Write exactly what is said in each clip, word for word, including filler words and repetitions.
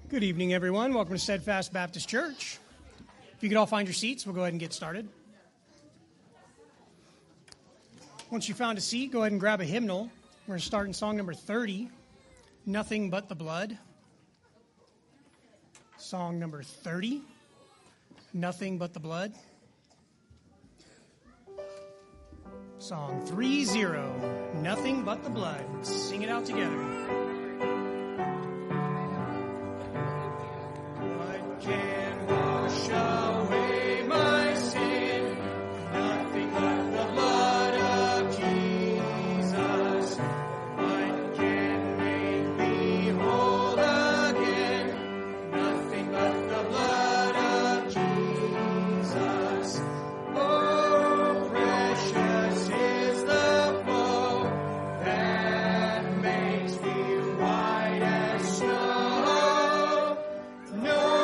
Good evening, everyone. Welcome to Steadfast Baptist Church. If you could all find your seats, we'll go ahead and get started. Once you found a seat, go ahead and grab a hymnal. We're going to start in song number thirty, Nothing But the Blood. Song number thirty, Nothing But the Blood. Song three zero, Nothing But the Blood. Sing it out together. Can wash away my sin, nothing but the blood of Jesus. What can make me whole again, nothing but the blood of Jesus. Oh, precious is the flow that makes me white as snow. No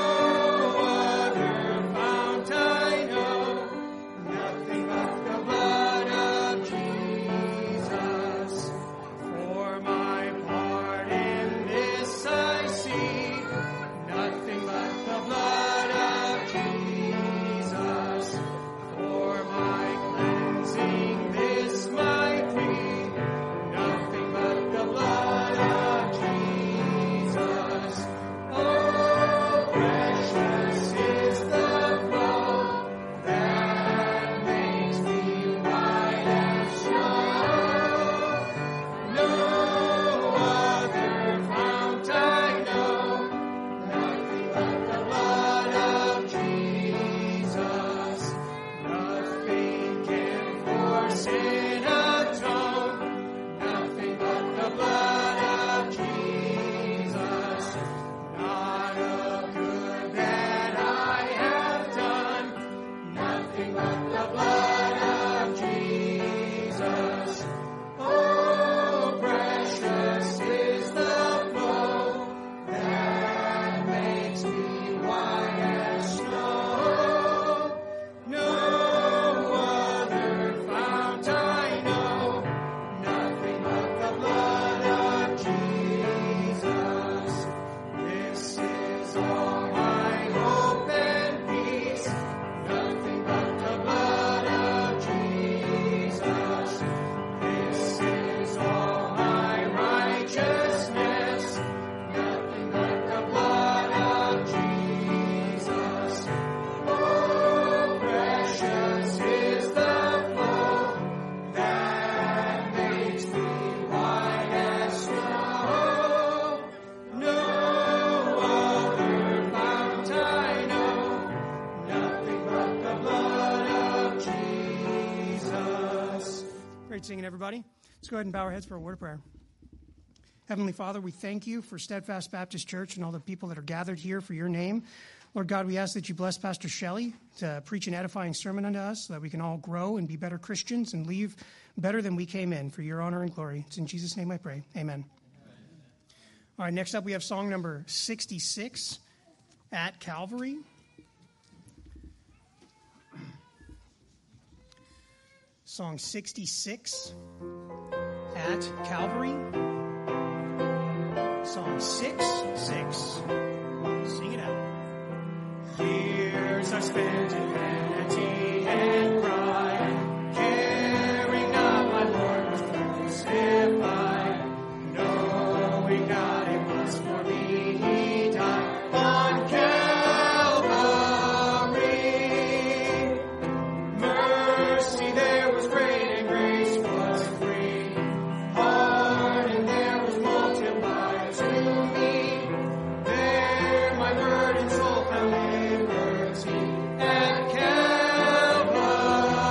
singing, everybody. Let's go ahead and bow our heads for a word of prayer. Heavenly Father, we thank you for Steadfast Baptist Church and all the people that are gathered here for your name. Lord God, we ask that you bless Pastor Shelley to preach an edifying sermon unto us so that we can all grow and be better Christians and leave better than we came in for your honor and glory. It's in Jesus' name I pray. Amen. Amen. All right, next up we have song number sixty-six, At Calvary. Song sixty-six, At Calvary. Song six six. Sing it out. Years are spent in vanity and pride, caring not my Lord was crucified, knowing God it was for me he died on Calvary. Mercy there was great and grace was free. Pardon there was multiplied to me. There my burdened soul found liberty at Calvary.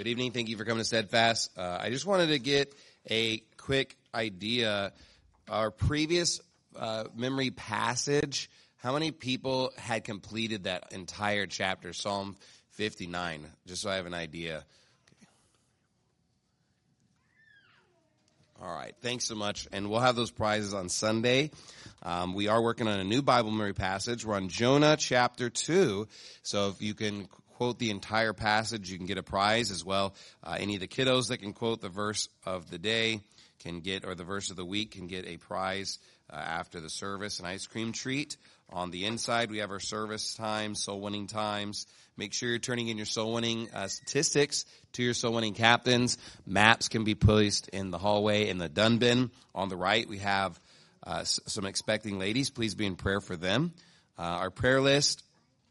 Good evening. Thank you for coming to Steadfast. Uh, I just wanted to get a quick idea. Our previous uh, memory passage, how many people had completed that entire chapter, Psalm fifty-nine? Just so I have an idea. Okay. All right. Thanks so much. And we'll have those prizes on Sunday. Um, we are working on a new Bible memory passage. We're on Jonah chapter two. So if you can quote the entire passage, you can get a prize as well. Uh, any of the kiddos that can quote the verse of the day can get, or the verse of the week can get a prize uh, after the service, an ice cream treat. On the inside, we have our service times, soul winning times. Make sure you're turning in your soul winning uh, statistics to your soul winning captains. Maps can be placed in the hallway in the dun bin. On the right, we have uh, s- some expecting ladies. Please be in prayer for them. Uh, our prayer list,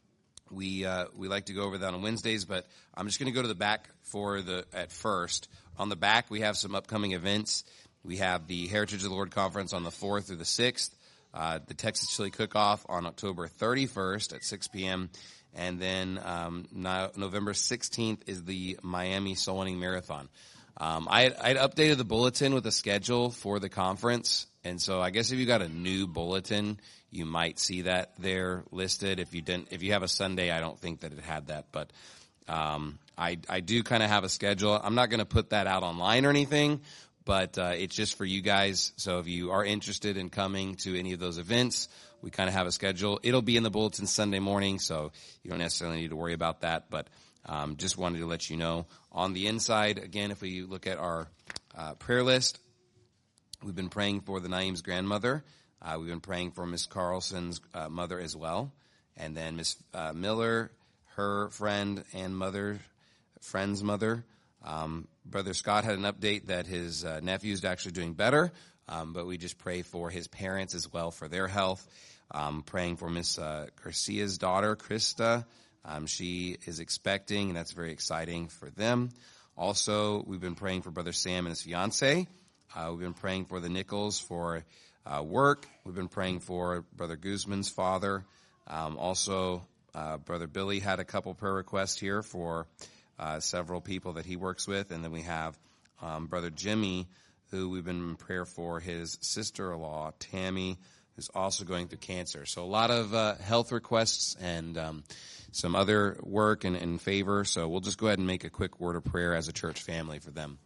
We uh, we like to go over that on Wednesdays, but I'm just going to go to the back for the at first. On the back, we have some upcoming events. We have the Heritage of the Lord Conference on the fourth through the sixth, uh, the Texas Chili Cook-Off on October thirty-first at six p.m., and then um, no, November sixteenth is the Miami Soul Winning Marathon. Um, I I had updated the bulletin with a schedule for the conference, and so I guess if you got a new bulletin, you might see that there listed. If you didn't, if you have a Sunday, I don't think that it had that, but um, I I do kind of have a schedule. I'm not going to put that out online or anything, but uh, it's just for you guys. So if you are interested in coming to any of those events, we kind of have a schedule. It'll be in the bulletin Sunday morning, so you don't necessarily need to worry about that, but um, just wanted to let you know. On the inside, again, if we look at our uh, prayer list, we've been praying for the Naeem's grandmother. Uh, we've been praying for Miss Carlson's uh, mother as well. And then Miss uh, Miller, her friend and mother, friend's mother. Um, Brother Scott had an update that his uh, nephew's actually doing better, um, but we just pray for his parents as well for their health. Um, praying for Miss uh, Garcia's daughter, Krista. Um, she is expecting, and that's very exciting for them. Also, we've been praying for Brother Sam and his fiance. Uh, we've been praying for the Nichols for Uh, work. We've been praying for Brother Guzman's father. Um, also, uh, Brother Billy had a couple prayer requests here for uh, several people that he works with. And then we have um, Brother Jimmy, who we've been in prayer for, his sister-in-law, Tammy, who's also going through cancer. So a lot of uh, health requests and um, some other work and, and favor. So we'll just go ahead and make a quick word of prayer as a church family for them.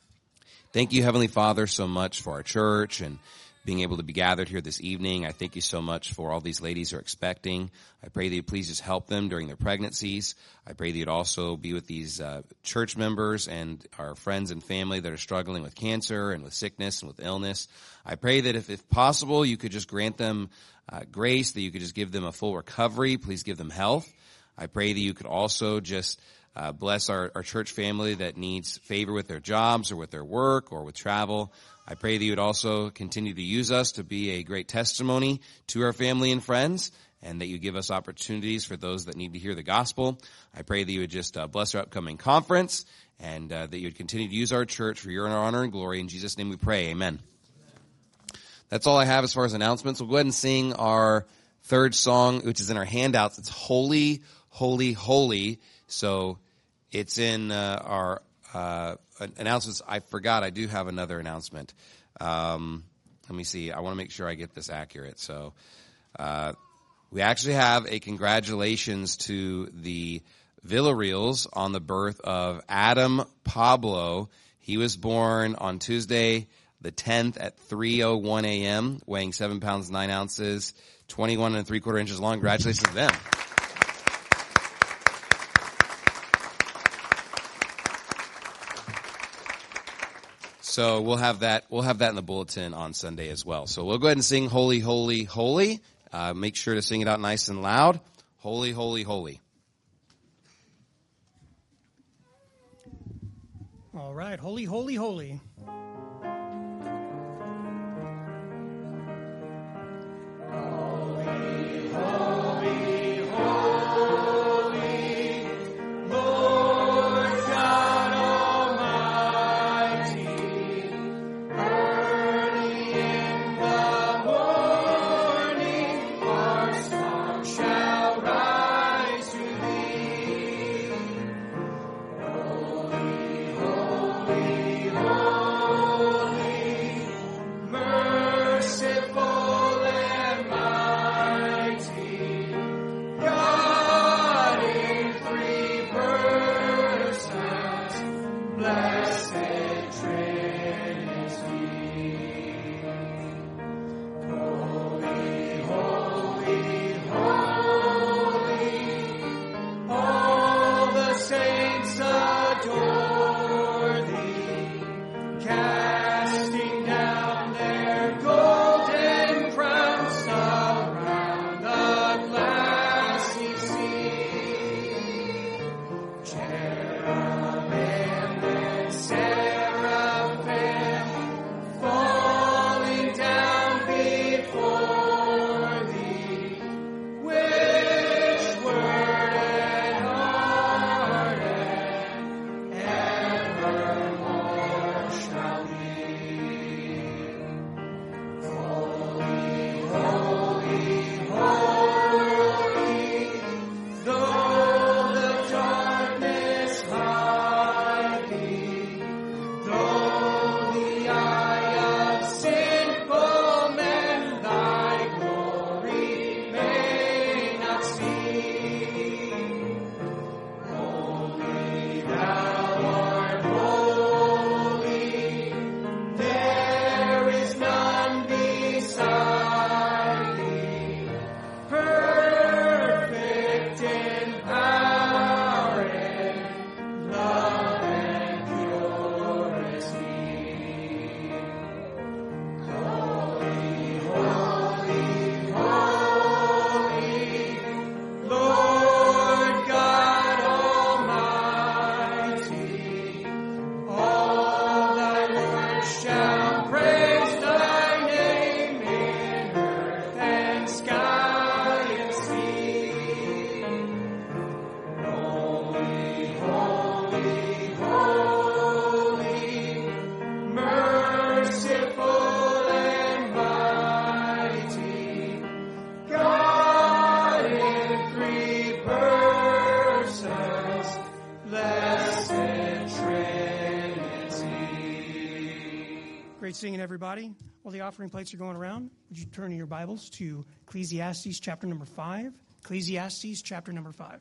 Thank you, Heavenly Father, so much for our church and being able to be gathered here this evening. I thank you so much for all these ladies who are expecting. I pray that you please just help them during their pregnancies. I pray that you'd also be with these uh, church members and our friends and family that are struggling with cancer and with sickness and with illness. I pray that if, if possible, you could just grant them uh, grace, that you could just give them a full recovery. Please give them health. I pray that you could also just Uh, bless our, our church family that needs favor with their jobs or with their work or with travel. I pray that you would also continue to use us to be a great testimony to our family and friends, and that you give us opportunities for those that need to hear the gospel. I pray that you would just uh, bless our upcoming conference, and uh, that you would continue to use our church for your honor and glory. In Jesus' name we pray. Amen. That's all I have as far as announcements. We'll go ahead and sing our third song, which is in our handouts. It's Holy, Holy, Holy. So it's in uh, our uh, announcements. I forgot I do have another announcement. Um, let me see. I want to make sure I get this accurate. So uh, we actually have a congratulations to the Villareals on the birth of Adam Pablo. He was born on Tuesday the tenth at three oh one a.m., weighing seven pounds, nine ounces, twenty-one and three quarter inches long. Congratulations to them. So we'll have that, we'll have that in the bulletin on Sunday as well. So we'll go ahead and sing Holy, Holy, Holy. Uh, make sure to sing it out nice and loud. Holy, Holy, Holy. All right. Holy, holy, holy. Holy, everybody. While the offering plates are going around, would you turn in your Bibles to Ecclesiastes chapter number five? Ecclesiastes chapter number five.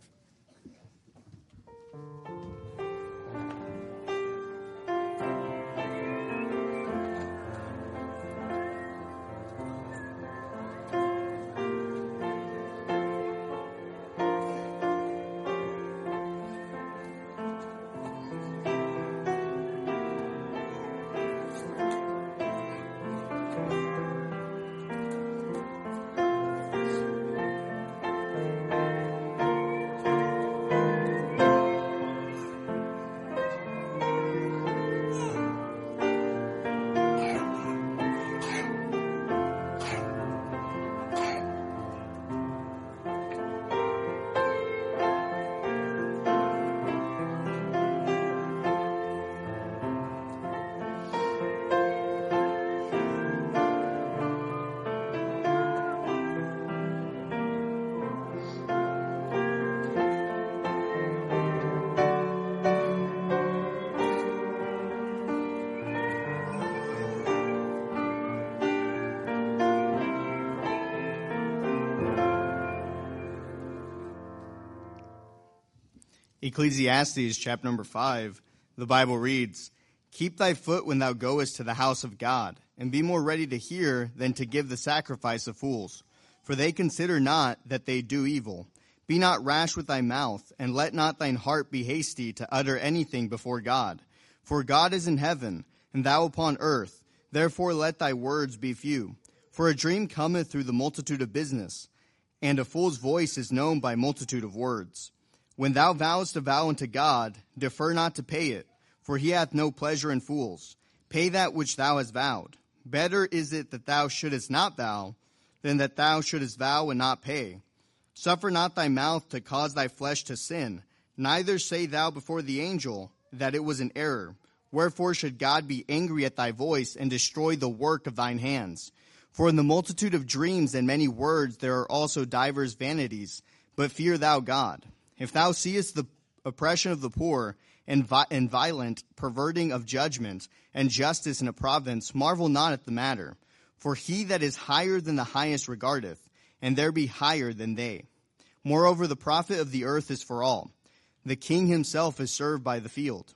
Ecclesiastes chapter number five, the Bible reads, "Keep thy foot when thou goest to the house of God, and be more ready to hear than to give the sacrifice of fools. For they consider not that they do evil. Be not rash with thy mouth, and let not thine heart be hasty to utter anything before God. For God is in heaven, and thou upon earth. Therefore let thy words be few. For a dream cometh through the multitude of business, and a fool's voice is known by multitude of words. When thou vowest a vow unto God, defer not to pay it, for he hath no pleasure in fools. Pay that which thou hast vowed. Better is it that thou shouldest not vow, than that thou shouldest vow and not pay. Suffer not thy mouth to cause thy flesh to sin, neither say thou before the angel that it was an error. Wherefore should God be angry at thy voice, and destroy the work of thine hands? For in the multitude of dreams and many words there are also divers vanities, but fear thou God. If thou seest the oppression of the poor, and, vi- and violent perverting of judgment, and justice in a province, marvel not at the matter. For he that is higher than the highest regardeth, and there be higher than they. Moreover, the profit of the earth is for all. The king himself is served by the field.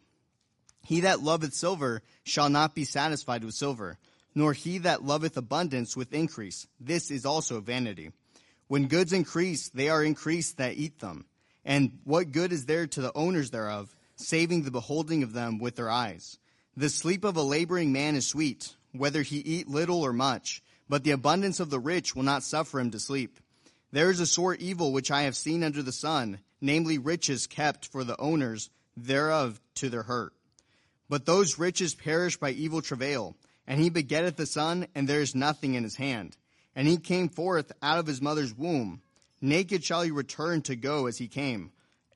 He that loveth silver shall not be satisfied with silver, nor he that loveth abundance with increase. This is also vanity. When goods increase, they are increased that eat them. And what good is there to the owners thereof, saving the beholding of them with their eyes? The sleep of a laboring man is sweet, whether he eat little or much, but the abundance of the rich will not suffer him to sleep. There is a sore evil which I have seen under the sun, namely riches kept for the owners thereof to their hurt. But those riches perish by evil travail, and he begetteth the son, and there is nothing in his hand. And he came forth out of his mother's womb. Naked shall he return to go as he came,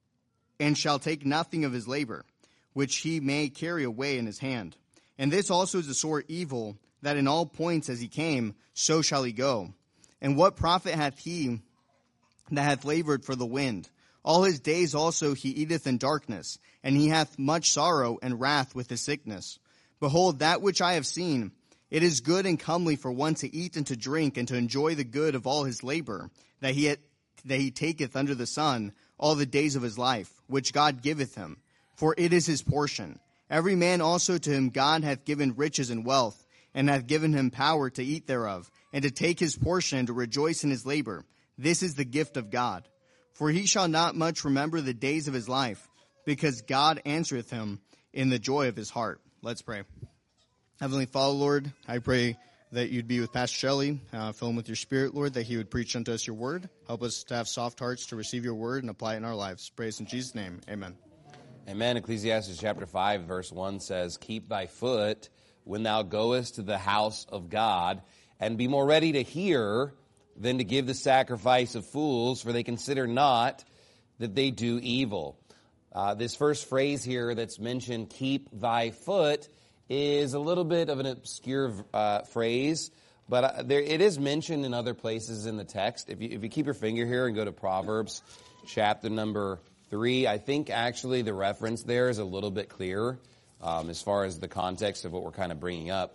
and shall take nothing of his labor, which he may carry away in his hand. And this also is a sore evil, that in all points as he came, so shall he go. And what profit hath he that hath labored for the wind? All his days also he eateth in darkness, and he hath much sorrow and wrath with his sickness. Behold, that which I have seen, it is good and comely for one to eat and to drink, and to enjoy the good of all his labor, that he had that he taketh under the sun all the days of his life, which God giveth him, for it is his portion. Every man also to whom God hath given riches and wealth, and hath given him power to eat thereof, and to take his portion, and to rejoice in his labor. This is the gift of God. For he shall not much remember the days of his life, because God answereth him in the joy of his heart." Let's pray. Heavenly Father, Lord, I pray that you'd be with Pastor Shelley, uh, fill him with your Spirit, Lord, that he would preach unto us your word. Help us to have soft hearts to receive your word and apply it in our lives. Praise in Jesus' name. Amen. Amen. Ecclesiastes chapter five, verse one says, "Keep thy foot when thou goest to the house of God, and be more ready to hear than to give the sacrifice of fools, for they consider not that they do evil." Uh, this first phrase here that's mentioned, "keep thy foot," is a little bit of an obscure uh, phrase, but uh, there it is mentioned in other places in the text. If you, if you keep your finger here and go to Proverbs chapter number three, I think actually the reference there is a little bit clearer um, as far as the context of what we're kind of bringing up.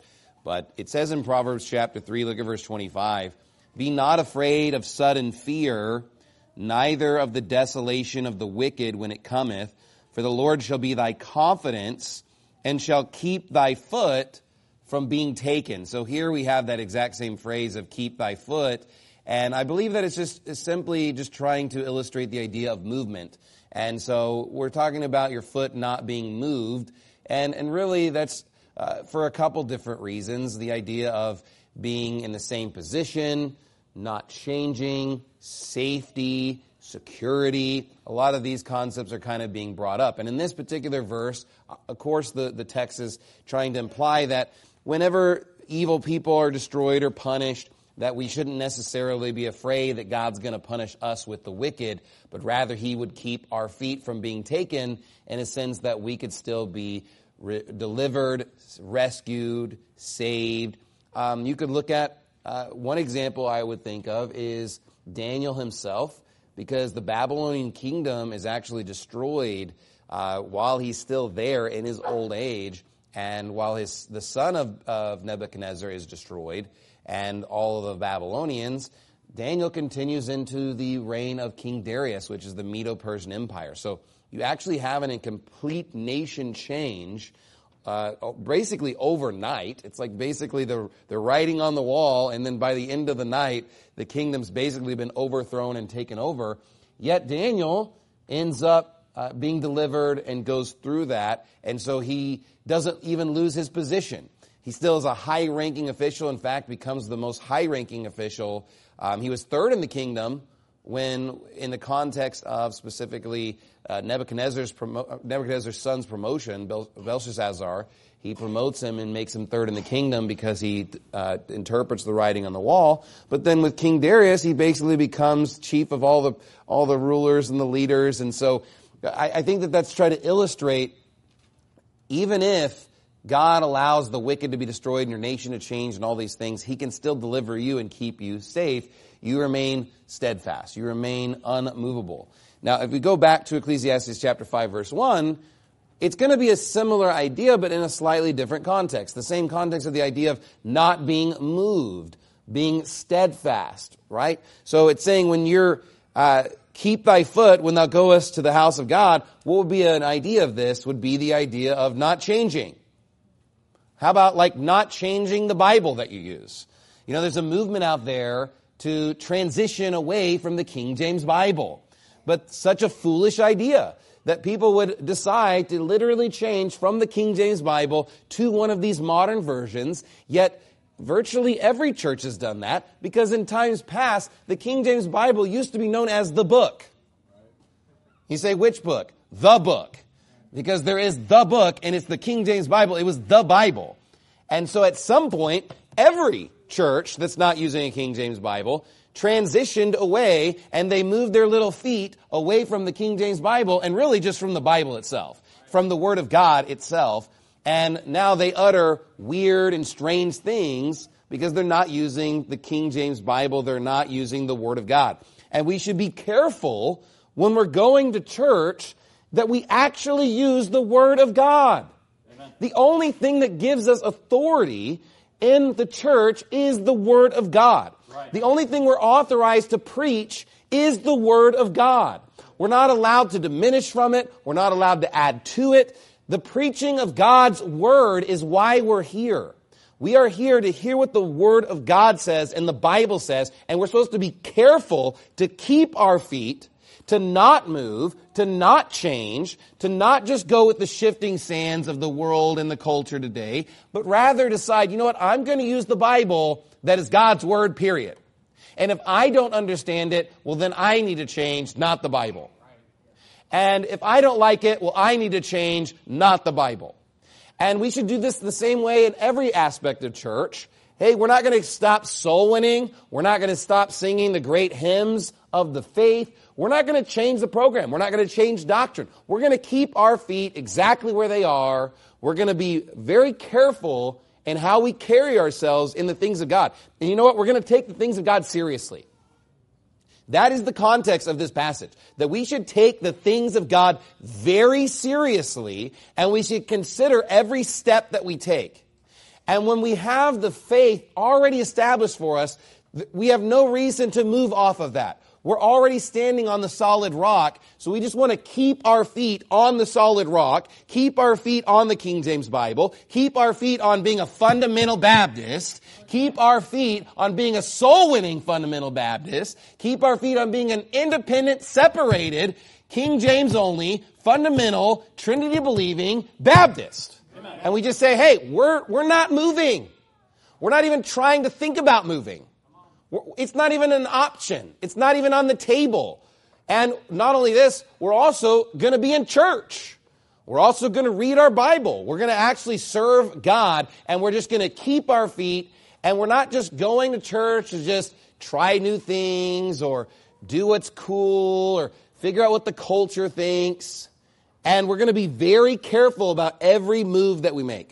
But it says in Proverbs chapter three, look at verse twenty-five, be not afraid of sudden fear, neither of the desolation of the wicked when it cometh, for the Lord shall be thy confidence, and shall keep thy foot from being taken. So here we have that exact same phrase of keep thy foot. And I believe that it's just it's simply just trying to illustrate the idea of movement. And so we're talking about your foot not being moved. And, and really that's uh, for a couple different reasons. The idea of being in the same position, not changing, safety, security. A lot of these concepts are kind of being brought up. And in this particular verse, of course, the, the text is trying to imply that whenever evil people are destroyed or punished, that we shouldn't necessarily be afraid that God's going to punish us with the wicked, but rather he would keep our feet from being taken in a sense that we could still be re- delivered, rescued, saved. Um, you could look at uh, one example I would think of is Daniel himself, because the Babylonian kingdom is actually destroyed uh, while he's still there in his old age, and while his the son of, of Nebuchadnezzar is destroyed, and all of the Babylonians, Daniel continues into the reign of King Darius, which is the Medo-Persian Empire. So you actually have an, a complete nation change, uh, basically overnight. It's like basically the, the writing on the wall, and then by the end of the night, the kingdom's basically been overthrown and taken over. Yet Daniel ends up uh, being delivered and goes through that, and so he doesn't even lose his position. He still is a high-ranking official. In fact, becomes the most high-ranking official. Um, he was third in the kingdom when, in the context of specifically uh, Nebuchadnezzar's promo- Nebuchadnezzar's son's promotion, Bel- Belshazzar, he promotes him and makes him third in the kingdom because he uh, interprets the writing on the wall. But then with King Darius, he basically becomes chief of all the all the rulers and the leaders. And so I, I think that that's trying to illustrate, even if God allows the wicked to be destroyed and your nation to change and all these things, he can still deliver you and keep you safe. You remain steadfast. You remain unmovable. Now, if we go back to Ecclesiastes chapter five, verse one, it's going to be a similar idea, but in a slightly different context. The same context of the idea of not being moved, being steadfast, right? So it's saying when you're, uh, keep thy foot when thou goest to the house of God, what would be an idea of this would be the idea of not changing. How about like not changing the Bible that you use? You know, there's a movement out there to transition away from the King James Bible. But such a foolish idea that people would decide to literally change from the King James Bible to one of these modern versions, yet virtually every church has done that because in times past, the King James Bible used to be known as the book. You say, which book? The book. Because there is the book, and it's the King James Bible. It was the Bible. And so at some point, every church that's not using a King James Bible transitioned away, and they moved their little feet away from the King James Bible, and really just from the Bible itself, from the Word of God itself. And now they utter weird and strange things because they're not using the King James Bible. They're not using the Word of God. And we should be careful when we're going to church that we actually use the Word of God. Amen. The only thing that gives us authority in the church is the Word of God. Right. The only thing we're authorized to preach is the Word of God. We're not allowed to diminish from it. We're not allowed to add to it. The preaching of God's Word is why we're here. We are here to hear what the Word of God says and the Bible says, and we're supposed to be careful to keep our feet, to not move, to not change, to not just go with the shifting sands of the world and the culture today, but rather decide, you know what, I'm going to use the Bible that is God's Word, period. And if I don't understand it, well, then I need to change, not the Bible. And if I don't like it, well, I need to change, not the Bible. And we should do this the same way in every aspect of church. Hey, we're not going to stop soul winning. We're not going to stop singing the great hymns of the faith. We're not going to change the program. We're not going to change doctrine. We're going to keep our feet exactly where they are. We're going to be very careful in how we carry ourselves in the things of God. And you know what? We're going to take the things of God seriously. That is the context of this passage, that we should take the things of God very seriously, and we should consider every step that we take. And when we have the faith already established for us, we have no reason to move off of that. We're already standing on the solid rock, so we just want to keep our feet on the solid rock, keep our feet on the King James Bible, keep our feet on being a fundamental Baptist, keep our feet on being a soul-winning fundamental Baptist, keep our feet on being an independent, separated, King James only, fundamental, Trinity-believing Baptist. Amen. And we just say, hey, we're, we're not moving. We're not even trying to think about moving. It's not even an option. It's not even on the table. And not only this, we're also going to be in church. We're also going to read our Bible. We're going to actually serve God, and we're just going to keep our feet, and we're not just going to church to just try new things or do what's cool or figure out what the culture thinks. And we're going to be very careful about every move that we make.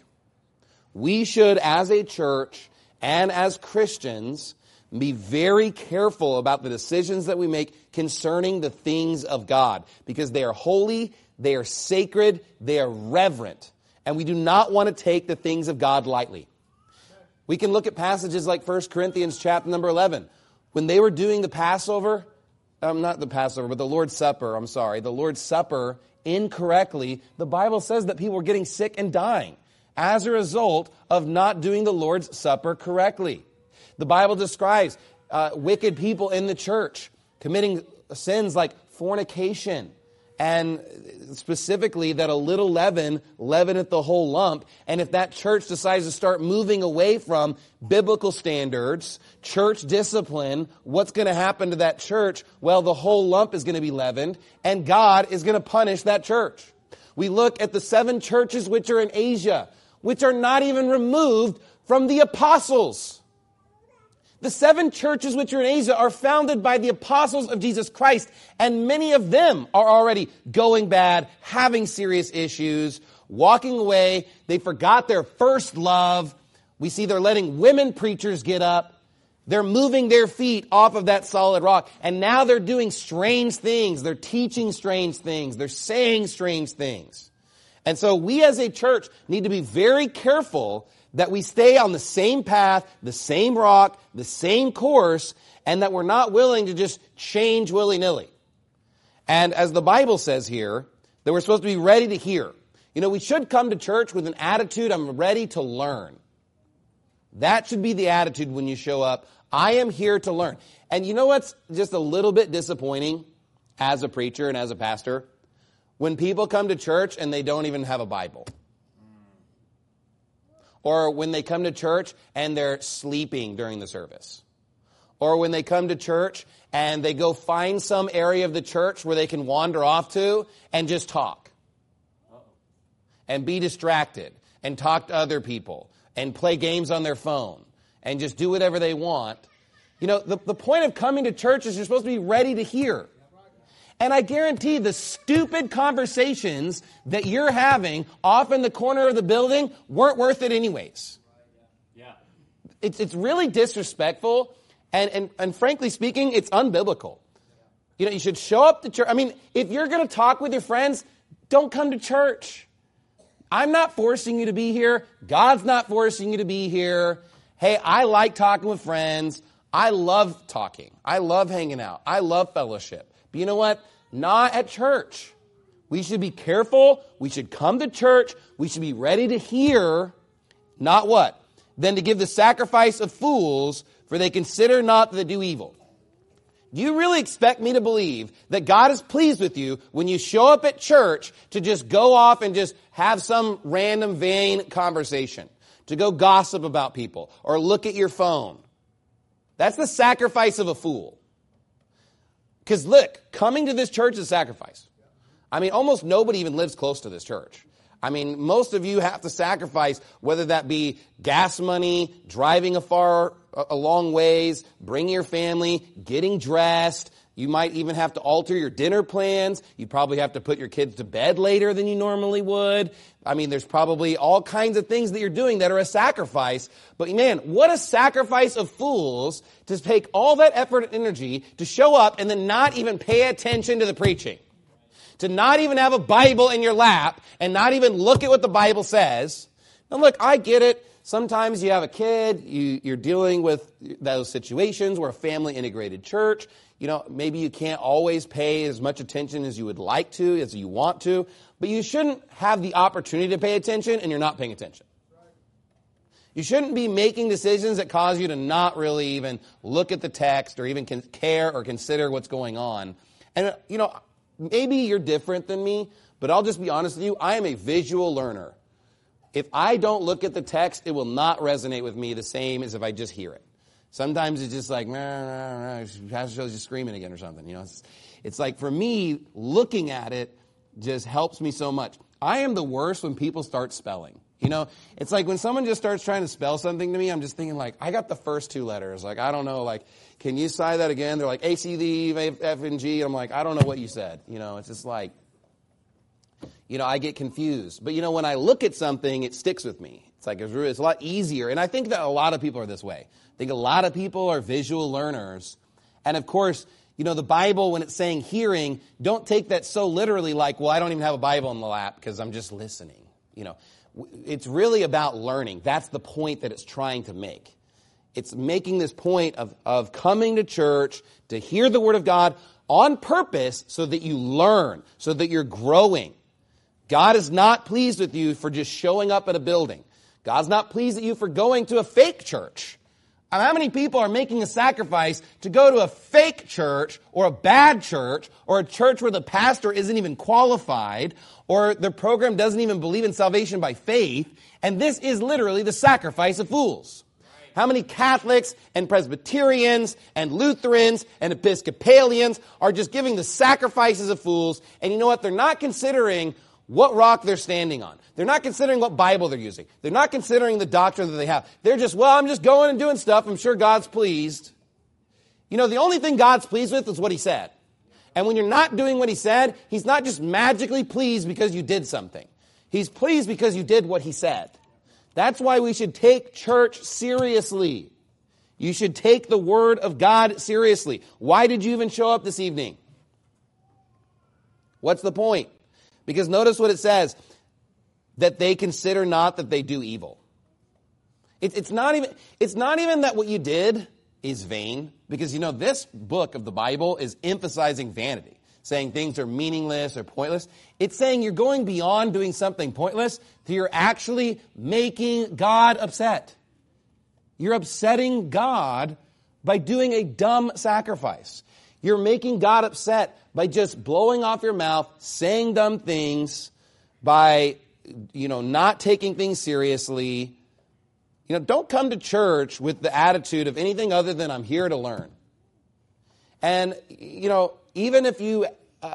We should, as a church and as Christians, be very careful about the decisions that we make concerning the things of God, because they are holy, they are sacred, they are reverent, and we do not want to take the things of God lightly. We can look at passages like First Corinthians chapter number eleven. When they were doing the Passover, um, not the Passover, but the Lord's Supper, I'm sorry, the Lord's Supper incorrectly, the Bible says that people were getting sick and dying as a result of not doing the Lord's Supper correctly. The Bible describes uh, wicked people in the church committing sins like fornication, and specifically that a little leaven leaveneth the whole lump. And if that church decides to start moving away from biblical standards, church discipline, what's going to happen to that church? Well, the whole lump is going to be leavened, and God is going to punish that church. We look at the seven churches which are in Asia, which are not even removed from the apostles. The seven churches which are in Asia are founded by the apostles of Jesus Christ, and many of them are already going bad, having serious issues, walking away. They forgot their first love. We see they're letting women preachers get up. They're moving their feet off of that solid rock, and now they're doing strange things. They're teaching strange things. They're saying strange things. And so we as a church need to be very careful that we stay on the same path, the same rock, the same course, and that we're not willing to just change willy-nilly. And as the Bible says here, that we're supposed to be ready to hear. You know, we should come to church with an attitude, I'm ready to learn. That should be the attitude when you show up. I am here to learn. And you know what's just a little bit disappointing as a preacher and as a pastor? When people come to church and they don't even have a Bible. Or when they come to church and they're sleeping during the service. Or when they come to church and they go find some area of the church where they can wander off to and just talk. And be distracted and talk to other people and play games on their phone and just do whatever they want. You know, the, the point of coming to church is you're supposed to be ready to hear. And I guarantee the stupid conversations that you're having off in the corner of the building weren't worth it anyways. Yeah. It's, it's really disrespectful, and, and, and frankly speaking, it's unbiblical. You know, you should show up to church. I mean, if you're going to talk with your friends, don't come to church. I'm not forcing you to be here. God's not forcing you to be here. Hey, I like talking with friends. I love talking. I love hanging out. I love fellowship. But you know what? Not at church. We should be careful. We should come to church. We should be ready to hear, not what? Then to give the sacrifice of fools, for they consider not that they do evil. Do you really expect me to believe that God is pleased with you when you show up at church to just go off and just have some random vain conversation, to go gossip about people or look at your phone? That's the sacrifice of a fool. Because look, coming to this church is a sacrifice. I mean, almost nobody even lives close to this church. I mean, most of you have to sacrifice, whether that be gas money, driving a far, a long ways, bringing your family, getting dressed. You might even have to alter your dinner plans. You probably have to put your kids to bed later than you normally would. I mean, there's probably all kinds of things that you're doing that are a sacrifice. But man, what a sacrifice of fools to take all that effort and energy to show up and then not even pay attention to the preaching. To not even have a Bible in your lap and not even look at what the Bible says. Now look, I get it. Sometimes you have a kid, you, you're dealing with those situations where a family integrated church, you know, maybe you can't always pay as much attention as you would like to, as you want to, but you shouldn't have the opportunity to pay attention and you're not paying attention. You shouldn't be making decisions that cause you to not really even look at the text or even care or consider what's going on. And, you know, maybe you're different than me, but I'll just be honest with you, I am a visual learner. If I don't look at the text, it will not resonate with me the same as if I just hear it. Sometimes it's just like, nah, nah, nah, Pastor Shelley's just screaming again or something. You know, it's, it's like for me, looking at it just helps me so much. I am the worst when people start spelling. You know, it's like when someone just starts trying to spell something to me, I'm just thinking like, I got the first two letters. Like, I don't know, like, can you say that again? They're like A, C, D, E, F, and G. I'm like, I don't know what you said. You know, it's just like, you know, I get confused. But, you know, when I look at something, it sticks with me. It's like, it's, really, it's a lot easier. And I think that a lot of people are this way. I think a lot of people are visual learners. And, of course, you know, the Bible, when it's saying hearing, don't take that so literally like, well, I don't even have a Bible in the lap because I'm just listening. You know, it's really about learning. That's the point that it's trying to make. It's making this point of, of coming to church to hear the Word of God on purpose so that you learn, so that you're growing. God is not pleased with you for just showing up at a building. God's not pleased with you for going to a fake church. I mean, how many people are making a sacrifice to go to a fake church or a bad church or a church where the pastor isn't even qualified or the program doesn't even believe in salvation by faith? And this is literally the sacrifice of fools. How many Catholics and Presbyterians and Lutherans and Episcopalians are just giving the sacrifices of fools? And you know what? They're not considering what rock they're standing on. They're not considering what Bible they're using. They're not considering the doctrine that they have. They're just, well, I'm just going and doing stuff. I'm sure God's pleased. You know, the only thing God's pleased with is what He said. And when you're not doing what He said, He's not just magically pleased because you did something. He's pleased because you did what He said. That's why we should take church seriously. You should take the Word of God seriously. Why did you even show up this evening? What's the point? Because notice what it says, that they consider not that they do evil. It, it's not even, it's not even that what you did is vain, because you know, this book of the Bible is emphasizing vanity, saying things are meaningless or pointless. It's saying you're going beyond doing something pointless to you're actually making God upset. You're upsetting God by doing a dumb sacrifice. You're making God upset by just blowing off your mouth, saying dumb things, by, you know, not taking things seriously. You know, don't come to church with the attitude of anything other than I'm here to learn. And, you know, even if you, uh,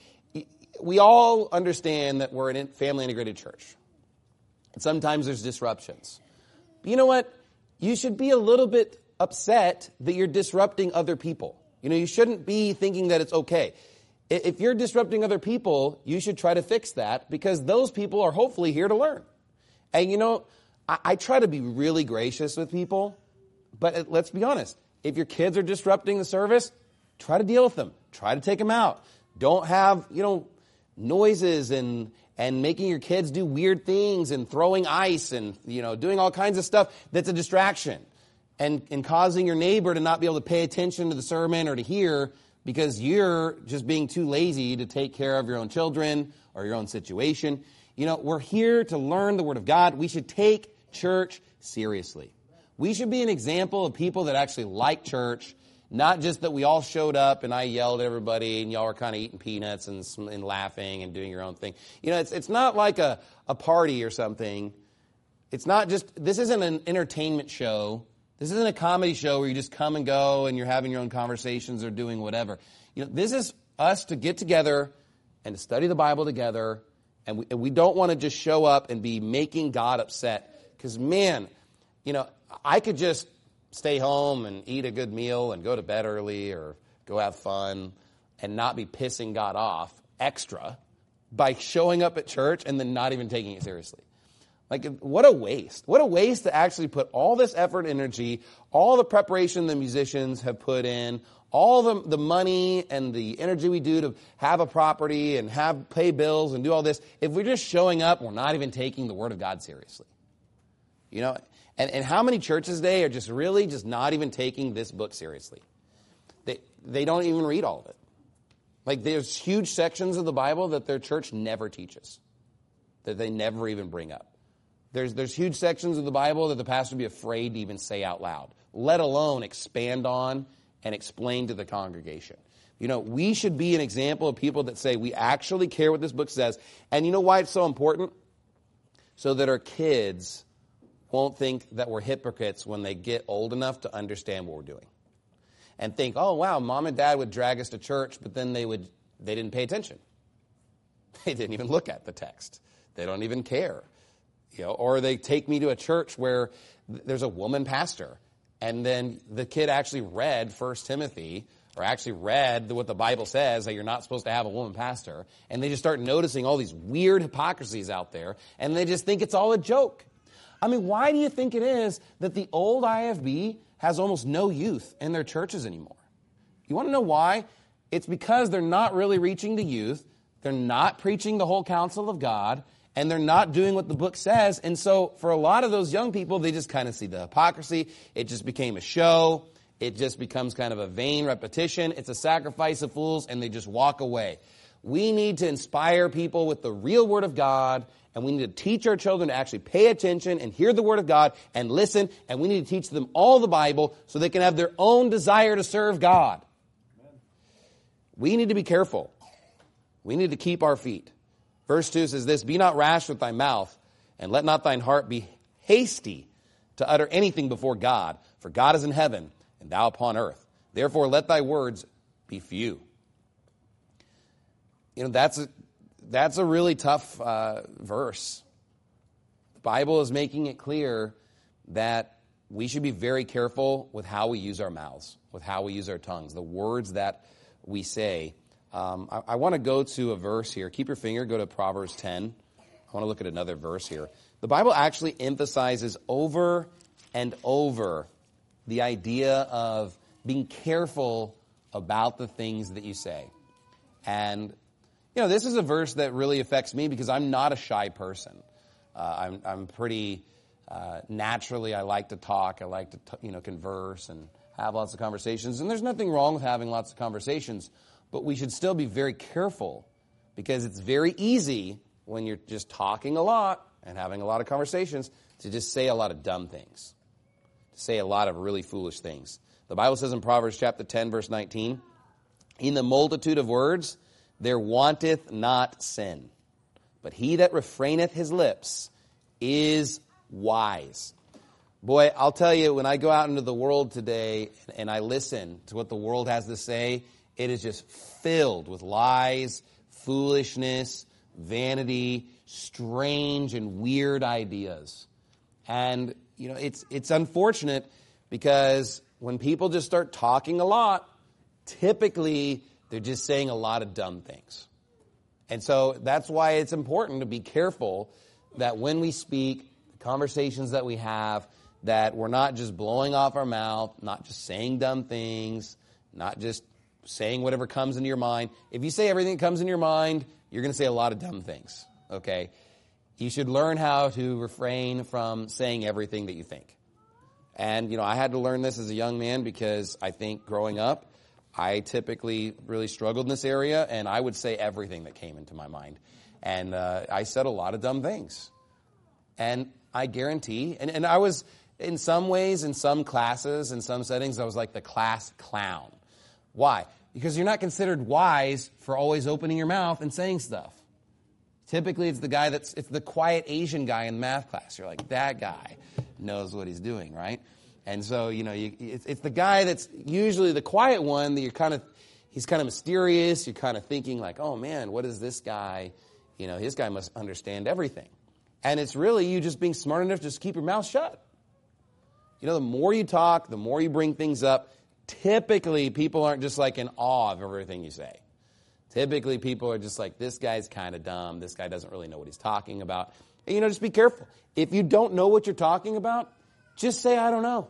we all understand that we're a family integrated church. And sometimes there's disruptions. But you know what? You should be a little bit upset that you're disrupting other people. You know, you shouldn't be thinking that it's okay. If you're disrupting other people, you should try to fix that because those people are hopefully here to learn. And, you know, I, I try to be really gracious with people, but let's be honest. If your kids are disrupting the service, try to deal with them. Try to take them out. Don't have, you know, noises and and making your kids do weird things and throwing ice and, you know, doing all kinds of stuff that's a distraction. And, and causing your neighbor to not be able to pay attention to the sermon or to hear because you're just being too lazy to take care of your own children or your own situation. You know, we're here to learn the Word of God. We should take church seriously. We should be an example of people that actually like church, not just that we all showed up and I yelled at everybody and y'all were kind of eating peanuts and, and laughing and doing your own thing. You know, it's it's not like a, a party or something. It's not just, this isn't an entertainment show. This isn't a comedy show where you just come and go and you're having your own conversations or doing whatever. You know, this is us to get together and to study the Bible together, and we, and we don't want to just show up and be making God upset. Because, man, you know, I could just stay home and eat a good meal and go to bed early or go have fun and not be pissing God off extra by showing up at church and then not even taking it seriously. Like, what a waste. What a waste to actually put all this effort and energy, all the preparation the musicians have put in, all the, the money and the energy we do to have a property and have pay bills and do all this, if we're just showing up, we're not even taking the Word of God seriously. You know, And, and how many churches today are just really just not even taking this book seriously? They, they don't even read all of it. Like there's huge sections of the Bible that their church never teaches, that they never even bring up. There's, there's huge sections of the Bible that the pastor would be afraid to even say out loud, let alone expand on and explain to the congregation. You know, we should be an example of people that say we actually care what this book says. And you know why it's so important? So that our kids won't think that we're hypocrites when they get old enough to understand what we're doing. And think, oh, wow, mom and dad would drag us to church, but then they would they didn't pay attention. They didn't even look at the text. They don't even care. You know, or they take me to a church where there's a woman pastor, and then the kid actually read First Timothy, or actually read what the Bible says, that you're not supposed to have a woman pastor, and they just start noticing all these weird hypocrisies out there, and they just think it's all a joke. I mean, why do you think it is that the old I F B has almost no youth in their churches anymore? You want to know why? It's because they're not really reaching the youth, they're not preaching the whole counsel of God, and they're not doing what the book says. And so for a lot of those young people, they just kind of see the hypocrisy. It just became a show. It just becomes kind of a vain repetition. It's a sacrifice of fools, and they just walk away. We need to inspire people with the real Word of God, and we need to teach our children to actually pay attention and hear the Word of God and listen, and we need to teach them all the Bible so they can have their own desire to serve God. Amen. We need to be careful. We need to keep our feet. Verse two says this, be not rash with thy mouth, and let not thine heart be hasty to utter anything before God, for God is in heaven, and thou upon earth. Therefore let thy words be few. You know, that's a, that's a really tough uh, verse. The Bible is making it clear that we should be very careful with how we use our mouths, with how we use our tongues, the words that we say. Um, I, I want to go to a verse here. Keep your finger, go to Proverbs ten. I want to look at another verse here. The Bible actually emphasizes over and over the idea of being careful about the things that you say. And, you know, this is a verse that really affects me because I'm not a shy person. Uh, I'm, I'm pretty, uh, naturally, I like to talk. I like to, t- you know, converse and have lots of conversations. And there's nothing wrong with having lots of conversations. But we should still be very careful because it's very easy when you're just talking a lot and having a lot of conversations to just say a lot of dumb things, to say a lot of really foolish things. The Bible says in Proverbs chapter ten, verse nineteen, in the multitude of words there wanteth not sin, but he that refraineth his lips is wise. Boy, I'll tell you, when I go out into the world today and I listen to what the world has to say, it is just filled with lies, foolishness, vanity, strange and weird ideas. And, you know, it's it's unfortunate because when people just start talking a lot, typically they're just saying a lot of dumb things. And so that's why it's important to be careful that when we speak, the conversations that we have, that we're not just blowing off our mouth, not just saying dumb things, not just saying whatever comes into your mind. If you say everything that comes in your mind, you're going to say a lot of dumb things, okay? You should learn how to refrain from saying everything that you think. And, you know, I had to learn this as a young man because I think growing up, I typically really struggled in this area, and I would say everything that came into my mind. And uh, I said a lot of dumb things. And I guarantee, and, and I was, in some ways, in some classes, in some settings, I was like the class clown. Why? Because you're not considered wise for always opening your mouth and saying stuff. Typically, it's the guy that's, it's the quiet Asian guy in math class. You're like, that guy knows what he's doing, right? And so, you know, you, it's, it's the guy that's usually the quiet one that you're kind of, he's kind of mysterious. You're kind of thinking like, oh man, what is this guy? You know, his guy must understand everything. And it's really you just being smart enough to just keep your mouth shut. You know, the more you talk, the more you bring things up, typically, people aren't just like in awe of everything you say. Typically, people are just like, this guy's kind of dumb. This guy doesn't really know what he's talking about. And, you know, just be careful. If you don't know what you're talking about, just say, I don't know.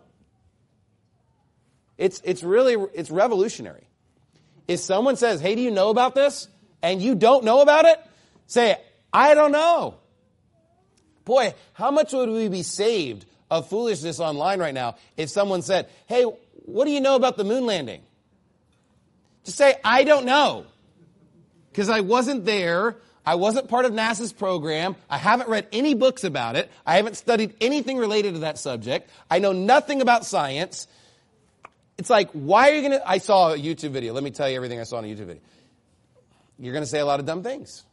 It's it's really, it's revolutionary. If someone says, hey, do you know about this? And you don't know about it, say, I don't know. Boy, how much would we be saved of foolishness online right now if someone said, hey, what do you know about the moon landing? Just say, I don't know. Because I wasn't there. I wasn't part of NASA's program. I haven't read any books about it. I haven't studied anything related to that subject. I know nothing about science. It's like, why are you going to... I saw a YouTube video. Let me tell you everything I saw in a YouTube video. You're going to say a lot of dumb things.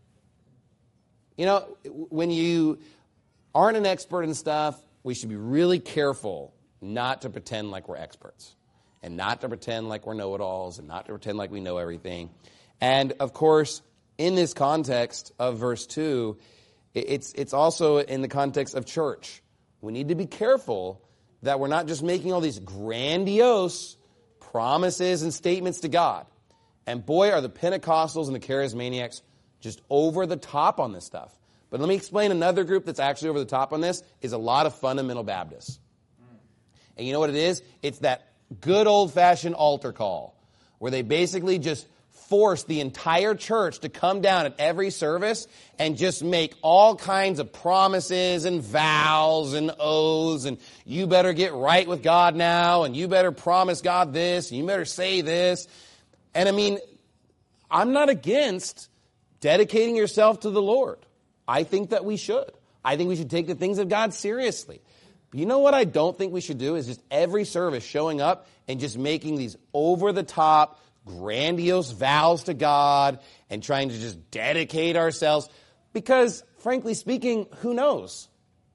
You know, when you aren't an expert in stuff, we should be really careful not to pretend like we're experts. And not to pretend like we're know-it-alls, and not to pretend like we know everything. And, of course, in this context of verse two, it's it's also in the context of church. We need to be careful that we're not just making all these grandiose promises and statements to God. And boy, are the Pentecostals and the Charismaniacs just over the top on this stuff. But let me explain another group that's actually over the top on this is a lot of fundamental Baptists. And you know what it is? It's that good old-fashioned altar call where they basically just force the entire church to come down at every service and just make all kinds of promises and vows and oaths and you better get right with God now and you better promise God this and you better say this. And I mean, I'm not against dedicating yourself to the Lord. I think that we should. I think we should take the things of God seriously. But you know what I don't think we should do is just every service showing up and just making these over-the-top, grandiose vows to God and trying to just dedicate ourselves. Because, frankly speaking, who knows?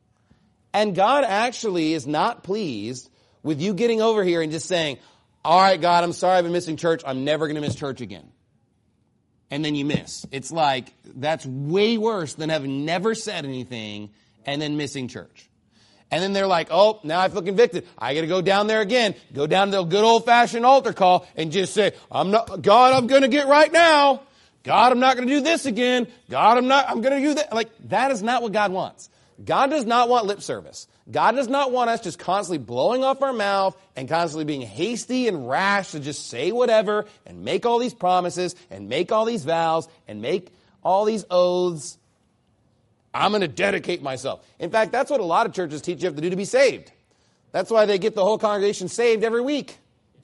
And God actually is not pleased with you getting over here and just saying, all right, God, I'm sorry I've been missing church. I'm never going to miss church again. And then you miss. It's like, that's way worse than having never said anything and then missing church. And then they're like, oh, now I feel convicted. I got to go down there again, go down to the good old-fashioned altar call and just say, I'm not, God, I'm going to get right now. God, I'm not going to do this again. God, I'm not, I'm going to do that. Like, that is not what God wants. God does not want lip service. God does not want us just constantly blowing off our mouth and constantly being hasty and rash to just say whatever and make all these promises and make all these vows and make all these oaths. I'm going to dedicate myself. In fact, that's what a lot of churches teach you have to do to be saved. That's why they get the whole congregation saved every week.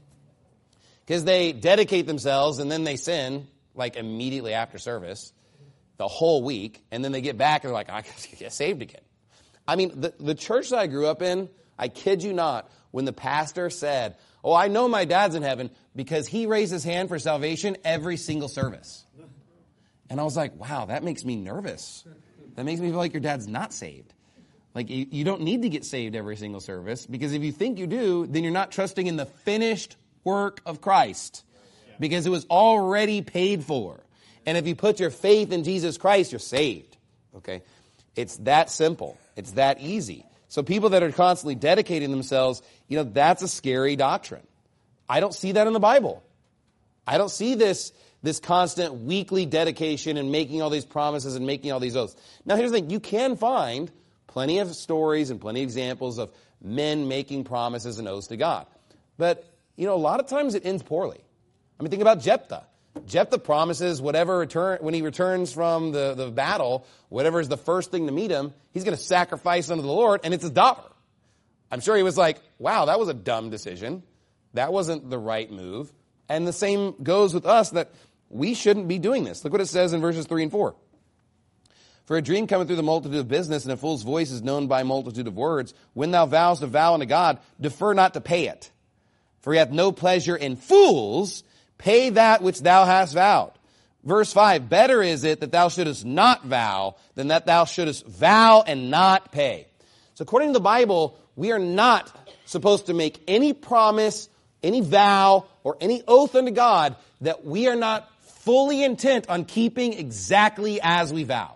Because they dedicate themselves and then they sin, like immediately after service, the whole week. And then they get back and they're like, I got to get saved again. I mean, the, the church that I grew up in, I kid you not, when the pastor said, oh, I know my dad's in heaven because he raised his hand for salvation every single service. And I was like, wow, that makes me nervous. That makes me feel like your dad's not saved. Like, you, you don't need to get saved every single service, because if you think you do, then you're not trusting in the finished work of Christ, because it was already paid for. And if you put your faith in Jesus Christ, you're saved. Okay? It's that simple. It's that easy. So people that are constantly dedicating themselves, you know, that's a scary doctrine. I don't see that in the Bible. I don't see this this constant weekly dedication and making all these promises and making all these oaths. Now, here's the thing. You can find plenty of stories and plenty of examples of men making promises and oaths to God. But, you know, a lot of times it ends poorly. I mean, think about Jephthah. Jephthah promises whatever return when he returns from the, the battle, whatever is the first thing to meet him, he's going to sacrifice unto the Lord, and it's his daughter. I'm sure he was like, wow, that was a dumb decision. That wasn't the right move. And the same goes with us, that we shouldn't be doing this. Look what it says in verses three and four. For a dream cometh through the multitude of business, and a fool's voice is known by a multitude of words. When thou vowest a vow unto God, defer not to pay it. For he hath no pleasure in fools. Pay that which thou hast vowed. Verse five, better is it that thou shouldest not vow than that thou shouldest vow and not pay. So according to the Bible, we are not supposed to make any promise, any vow, or any oath unto God that we are not fully intent on keeping exactly as we vow.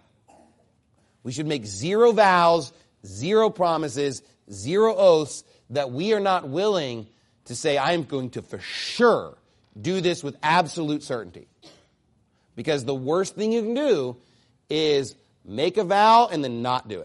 We should make zero vows, zero promises, zero oaths that we are not willing to say, I am going to for sure do this with absolute certainty. Because the worst thing you can do is make a vow and then not do it.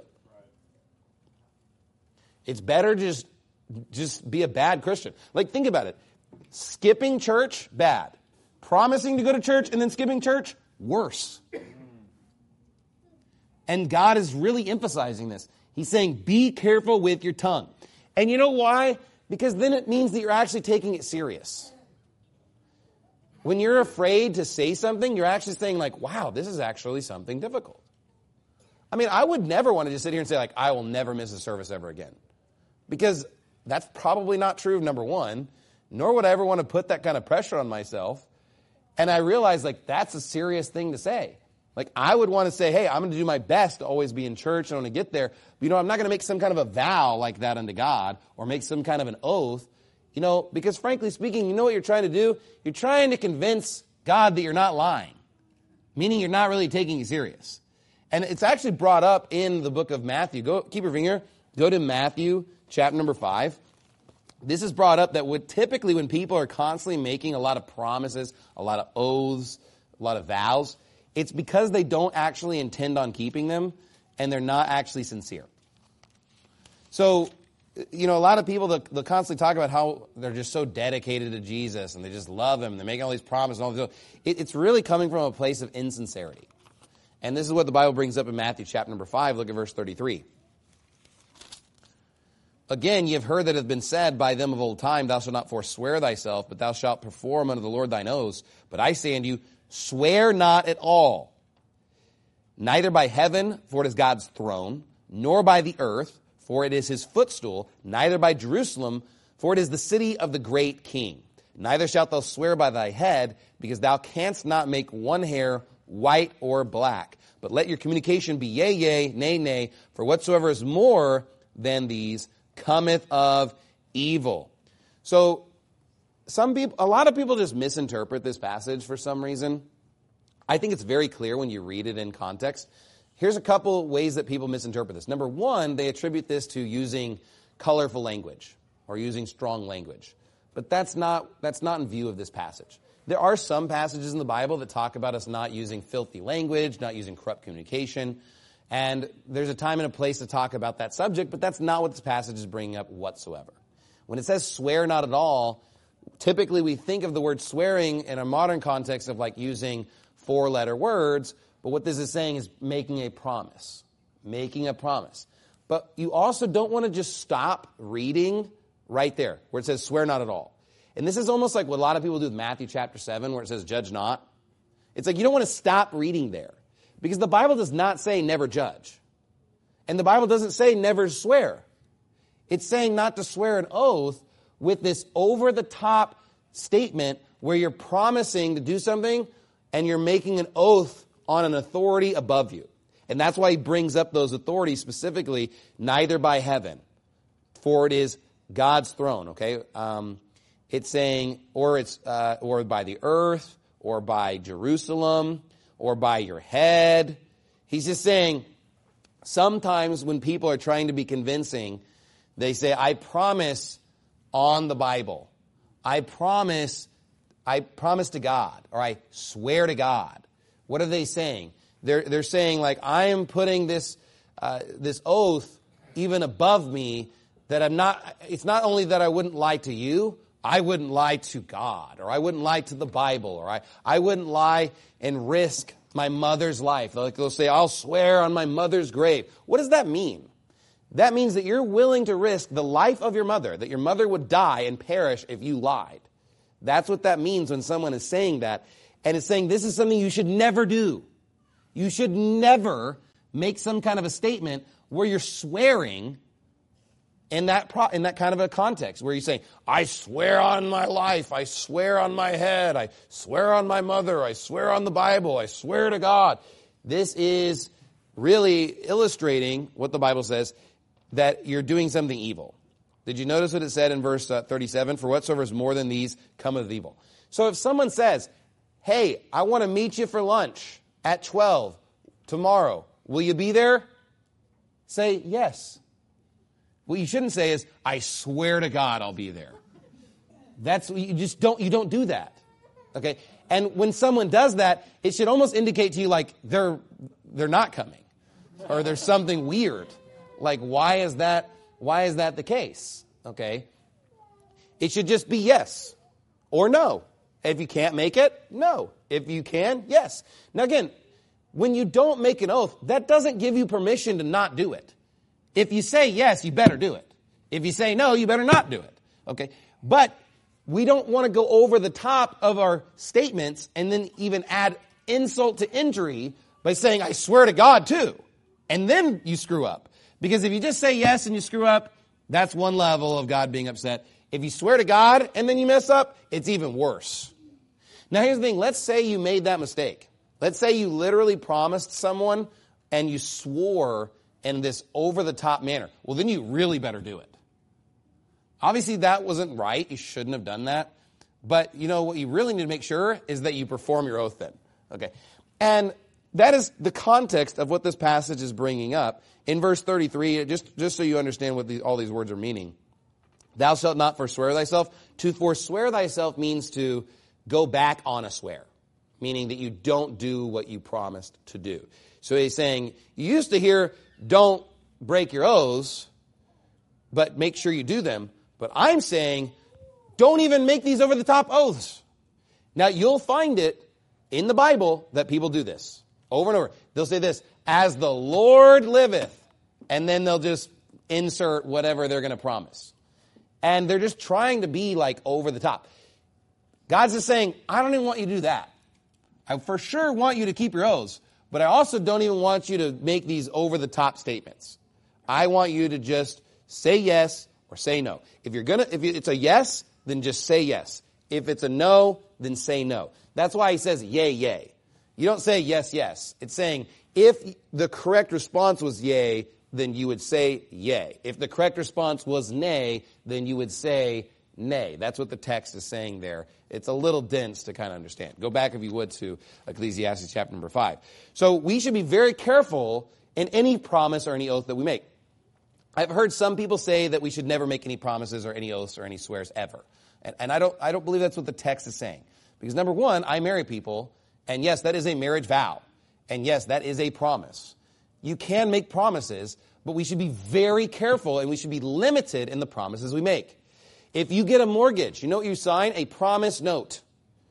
It's better to just, just be a bad Christian. Like, think about it. Skipping church, bad. Promising to go to church and then skipping church, worse. And God is really emphasizing this. He's saying, be careful with your tongue. And you know why? Because then it means that you're actually taking it serious. When you're afraid to say something, you're actually saying like, wow, this is actually something difficult. I mean, I would never want to just sit here and say like, I will never miss a service ever again. Because that's probably not true, number one, nor would I ever want to put that kind of pressure on myself. And I realize like that's a serious thing to say. Like I would want to say, hey, I'm going to do my best to always be in church and I want to get there. But, you know, I'm not going to make some kind of a vow like that unto God or make some kind of an oath. You know, because frankly speaking, you know what you're trying to do? You're trying to convince God that you're not lying, meaning you're not really taking it serious. And it's actually brought up in the book of Matthew. Go, keep your finger, go to Matthew chapter number five. This is brought up that would typically when people are constantly making a lot of promises, a lot of oaths, a lot of vows, it's because they don't actually intend on keeping them and they're not actually sincere. So, you know, a lot of people, they'll, they'll constantly talk about how they're just so dedicated to Jesus and they just love him. They're making all these promises. And all this. It, it's really coming from a place of insincerity. And this is what the Bible brings up in Matthew chapter number five. Look at verse thirty-three. Again, ye have heard that it hath been said by them of old time, thou shalt not forswear thyself, but thou shalt perform unto the Lord thine oaths. But I say unto you, swear not at all, neither by heaven, for it is God's throne, nor by the earth, for it is his footstool, neither by Jerusalem, for it is the city of the great king. Neither shalt thou swear by thy head, because thou canst not make one hair white or black. But let your communication be yea, yea, nay, nay, for whatsoever is more than these cometh of evil. So, some people, a lot of people just misinterpret this passage for some reason. I think it's very clear when you read it in context. Here's a couple ways that people misinterpret this. Number one, they attribute this to using colorful language or using strong language. But that's not, that's not in view of this passage. There are some passages in the Bible that talk about us not using filthy language, not using corrupt communication. And there's a time and a place to talk about that subject, but that's not what this passage is bringing up whatsoever. When it says swear not at all, typically we think of the word swearing in a modern context of like using four-letter words, but what this is saying is making a promise. Making a promise. But you also don't want to just stop reading right there, where it says swear not at all. And this is almost like what a lot of people do with Matthew chapter seven, where it says judge not. It's like you don't want to stop reading there. Because the Bible does not say never judge. And the Bible doesn't say never swear. It's saying not to swear an oath with this over-the-top statement where you're promising to do something and you're making an oath on an authority above you. And that's why he brings up those authorities specifically, neither by heaven, for it is God's throne, okay? Um, it's saying, or it's uh, or by the earth, or by Jerusalem, or by your head. He's just saying, sometimes when people are trying to be convincing, they say, I promise on the Bible. I promise, I promise to God, or I swear to God. What are they saying? They're, they're saying, like, I am putting this, uh, this oath even above me that I'm not, it's not only that I wouldn't lie to you, I wouldn't lie to God, or I wouldn't lie to the Bible, or I, I wouldn't lie and risk my mother's life. Like they'll say, I'll swear on my mother's grave. What does that mean? That means that you're willing to risk the life of your mother, that your mother would die and perish if you lied. That's what that means when someone is saying that. And it's saying this is something you should never do. You should never make some kind of a statement where you're swearing in that pro- in that kind of a context where you say, I swear on my life, I swear on my head, I swear on my mother, I swear on the Bible, I swear to God. This is really illustrating what the Bible says, that you're doing something evil. Did you notice what it said in verse uh, thirty-seven? For whatsoever is more than these cometh of evil. So if someone says, hey, I want to meet you for lunch at twelve tomorrow, will you be there? Say yes. What you shouldn't say is, I swear to God I'll be there. That's, you just don't, you don't do that. Okay? And when someone does that, it should almost indicate to you like they're, they're not coming. Or there's something weird. Like, why is that, why is that the case? Okay? It should just be yes or no. If you can't make it, no. If you can, yes. Now again, when you don't make an oath, that doesn't give you permission to not do it. If you say yes, you better do it. If you say no, you better not do it. Okay? But we don't want to go over the top of our statements and then even add insult to injury by saying, I swear to God too. And then you screw up. Because if you just say yes and you screw up, that's one level of God being upset. If you swear to God and then you mess up, it's even worse. Now here's the thing. Let's say you made that mistake. Let's say you literally promised someone and you swore in this over-the-top manner. Well, then you really better do it. Obviously, that wasn't right. You shouldn't have done that. But, you know, what you really need to make sure is that you perform your oath then. Okay. And that is the context of what this passage is bringing up. In verse thirty-three, just, just so you understand what the, all these words are meaning. Thou shalt not forswear thyself. To forswear thyself means to go back on a swear, meaning that you don't do what you promised to do. So he's saying, you used to hear, don't break your oaths, but make sure you do them. But I'm saying, don't even make these over-the-top oaths. Now, you'll find it in the Bible that people do this over and over. They'll say this, as the Lord liveth, and then they'll just insert whatever they're going to promise. And they're just trying to be like over the top. God's just saying, I don't even want you to do that. I for sure want you to keep your oaths, but I also don't even want you to make these over-the-top statements. I want you to just say yes or say no. If you're gonna, if it's a yes, then just say yes. If it's a no, then say no. That's why he says yay, yay. You don't say yes, yes. It's saying if the correct response was yay, then you would say yay. If the correct response was nay, then you would say nay. That's what the text is saying there. It's a little dense to kind of understand. Go back, if you would, to Ecclesiastes chapter number five. So we should be very careful in any promise or any oath that we make. I've heard some people say that we should never make any promises or any oaths or any swears ever. And, and I don't I don't believe that's what the text is saying. Because number one, I marry people, and yes, that is a marriage vow. And yes, that is a promise. You can make promises, but we should be very careful and we should be limited in the promises we make. If you get a mortgage, you know what you sign? A promise note.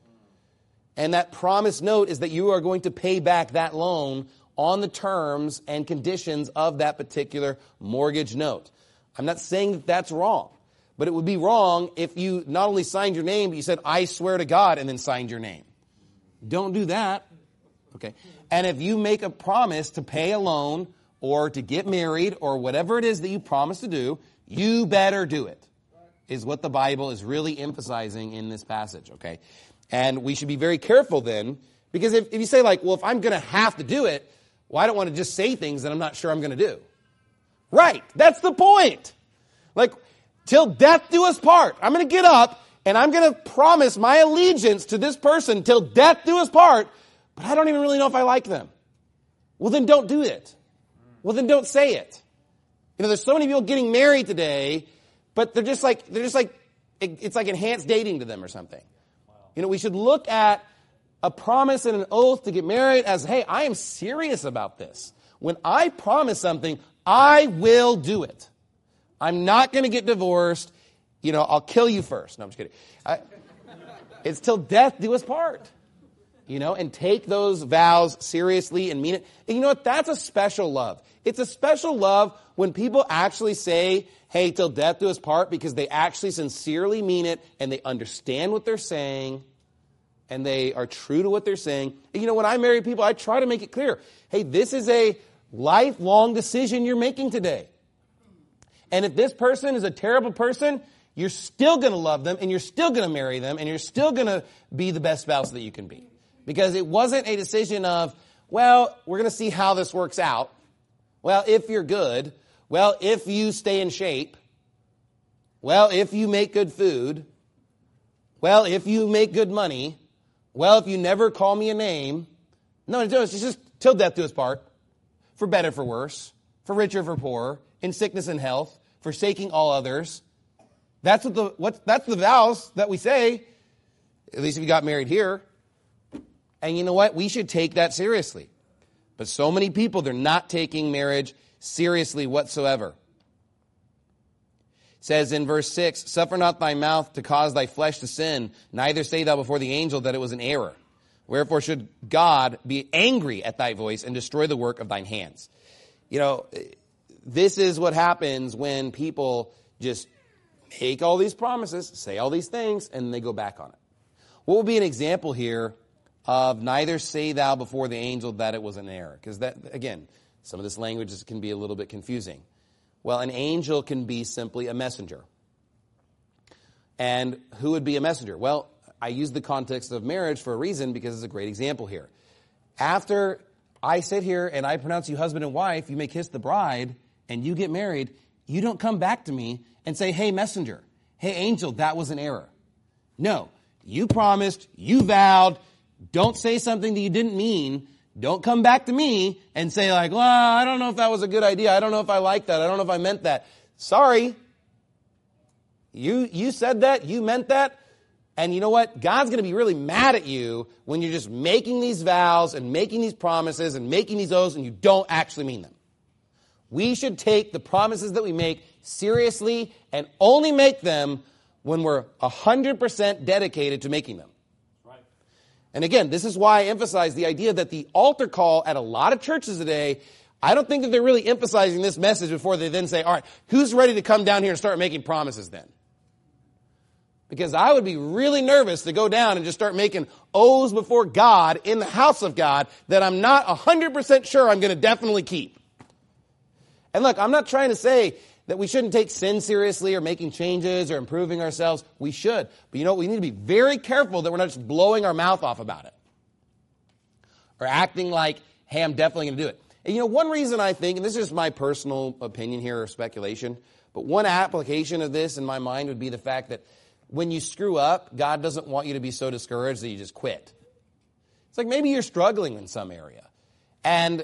And that promise note is that you are going to pay back that loan on the terms and conditions of that particular mortgage note. I'm not saying that that's wrong, but it would be wrong if you not only signed your name, but you said, I swear to God, and then signed your name. Don't do that. Okay. And if you make a promise to pay a loan or to get married or whatever it is that you promise to do, you better do it, is what the Bible is really emphasizing in this passage, okay? And we should be very careful then, because if, if you say like, well, if I'm going to have to do it, well, I don't want to just say things that I'm not sure I'm going to do. Right. That's the point. Like, till death do us part. I'm going to get up and I'm going to promise my allegiance to this person till death do us part, but I don't even really know if I like them. Well, then don't do it. Well, then don't say it. You know, there's so many people getting married today, but they're just like, they're just like, it, it's like enhanced dating to them or something. Wow. You know, we should look at a promise and an oath to get married as, hey, I am serious about this. When I promise something, I will do it. I'm not going to get divorced. You know, I'll kill you first. No, I'm just kidding. I, it's till death do us part. You know, and take those vows seriously and mean it. And you know what? That's a special love. It's a special love when people actually say, hey, till death do us part, because they actually sincerely mean it and they understand what they're saying and they are true to what they're saying. And you know, when I marry people, I try to make it clear, hey, this is a lifelong decision you're making today. And if this person is a terrible person, you're still going to love them and you're still going to marry them and you're still going to be the best spouse that you can be. Because it wasn't a decision of, well, we're going to see how this works out. Well, if you're good. Well, if you stay in shape. Well, if you make good food. Well, if you make good money. Well, if you never call me a name. No, it's just till death do us part. For better, for worse. For richer, for poorer. In sickness and health. Forsaking all others. That's what the what that's the vows that we say. At least if you got married here. And you know what? We should take that seriously. But so many people, they're not taking marriage seriously whatsoever. It says in verse six, suffer not thy mouth to cause thy flesh to sin, neither say thou before the angel that it was an error. Wherefore should God be angry at thy voice and destroy the work of thine hands. You know, this is what happens when people just make all these promises, say all these things, and they go back on it. What would be an example here of neither say thou before the angel that it was an error? Because that, again, some of this language can be a little bit confusing. Well, an angel can be simply a messenger. And who would be a messenger? Well, I use the context of marriage for a reason because it's a great example here. After I sit here and I pronounce you husband and wife, you may kiss the bride, and you get married, you don't come back to me and say, hey, messenger, hey, angel, that was an error. No, you promised, you vowed, don't say something that you didn't mean. Don't come back to me and say like, well, I don't know if that was a good idea. I don't know if I like that. I don't know if I meant that. Sorry. You, you said that. You meant that. And you know what? God's going to be really mad at you when you're just making these vows and making these promises and making these oaths and you don't actually mean them. We should take the promises that we make seriously and only make them when we're one hundred percent dedicated to making them. Right. And again, this is why I emphasize the idea that the altar call at a lot of churches today, I don't think that they're really emphasizing this message before they then say, all right, who's ready to come down here and start making promises then? Because I would be really nervous to go down and just start making oaths before God in the house of God that I'm not one hundred percent sure I'm going to definitely keep. And look, I'm not trying to say that we shouldn't take sin seriously or making changes or improving ourselves. We should. But you know what? We need to be very careful that we're not just blowing our mouth off about it. Or acting like, hey, I'm definitely going to do it. And you know, one reason I think, and this is just my personal opinion here or speculation, but one application of this in my mind would be the fact that when you screw up, God doesn't want you to be so discouraged that you just quit. It's like maybe you're struggling in some area. And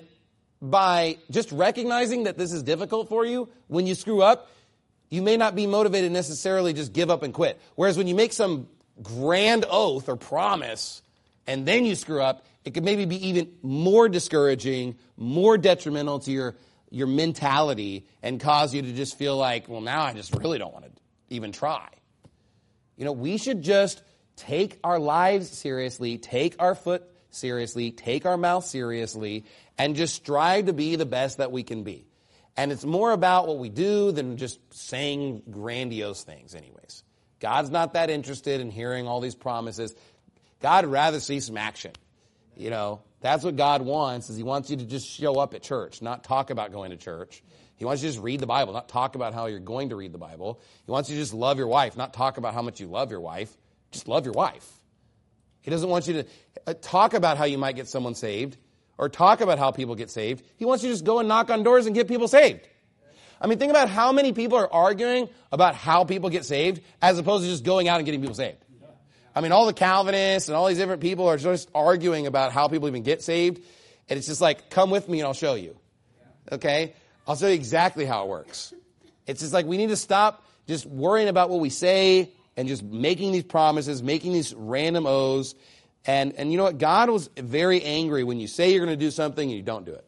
by just recognizing that this is difficult for you, when you screw up, you may not be motivated necessarily just give up and quit. Whereas when you make some grand oath or promise and then you screw up, it could maybe be even more discouraging, more detrimental to your, your mentality and cause you to just feel like, well, now I just really don't want to even try. You know, we should just take our lives seriously, take our foot seriously, take our mouth seriously, and just strive to be the best that we can be. And it's more about what we do than just saying grandiose things anyways. God's not that interested in hearing all these promises. God would rather see some action. You know, that's what God wants, is he wants you to just show up at church, not talk about going to church. He wants you to just read the Bible, not talk about how you're going to read the Bible. He wants you to just love your wife, not talk about how much you love your wife. Just love your wife. He doesn't want you to talk about how you might get someone saved or talk about how people get saved. He wants you to just go and knock on doors and get people saved. I mean, think about how many people are arguing about how people get saved as opposed to just going out and getting people saved. I mean, all the Calvinists and all these different people are just arguing about how people even get saved. And it's just like, come with me and I'll show you. Okay? I'll show you exactly how it works. It's just like we need to stop just worrying about what we say and just making these promises, making these random oaths. And, and you know what? God was very angry when you say you're going to do something and you don't do it.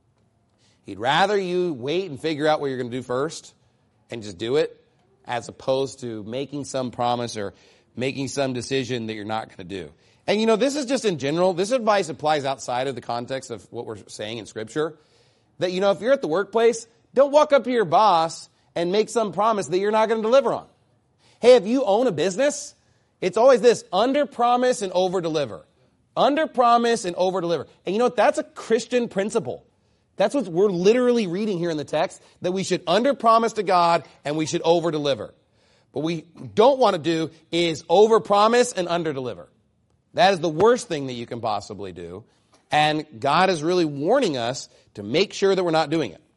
He'd rather you wait and figure out what you're going to do first and just do it as opposed to making some promise or making some decision that you're not going to do. And you know, this is just in general. This advice applies outside of the context of what we're saying in Scripture. That, you know, if you're at the workplace, don't walk up to your boss and make some promise that you're not going to deliver on. Hey, if you own a business, it's always this, under promise and over deliver. Under promise and over deliver. And you know what? That's a Christian principle. That's what we're literally reading here in the text, that we should under promise to God and we should over deliver. What we don't want to do is over promise and under deliver. That is the worst thing that you can possibly do. And God is really warning us to make sure that we're not doing it.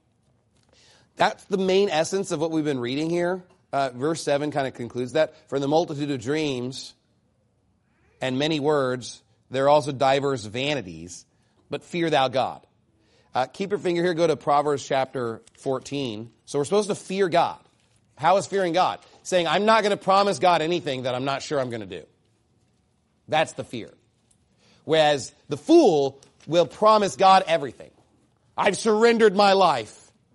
That's the main essence of what we've been reading here. Uh, verse seven kind of concludes that. For in the multitude of dreams and many words, there are also diverse vanities, but fear thou God. Uh, keep your finger here, go to Proverbs chapter fourteen. So we're supposed to fear God. How is fearing God? Saying, I'm not going to promise God anything that I'm not sure I'm going to do. That's the fear. Whereas the fool will promise God everything. I've surrendered my life.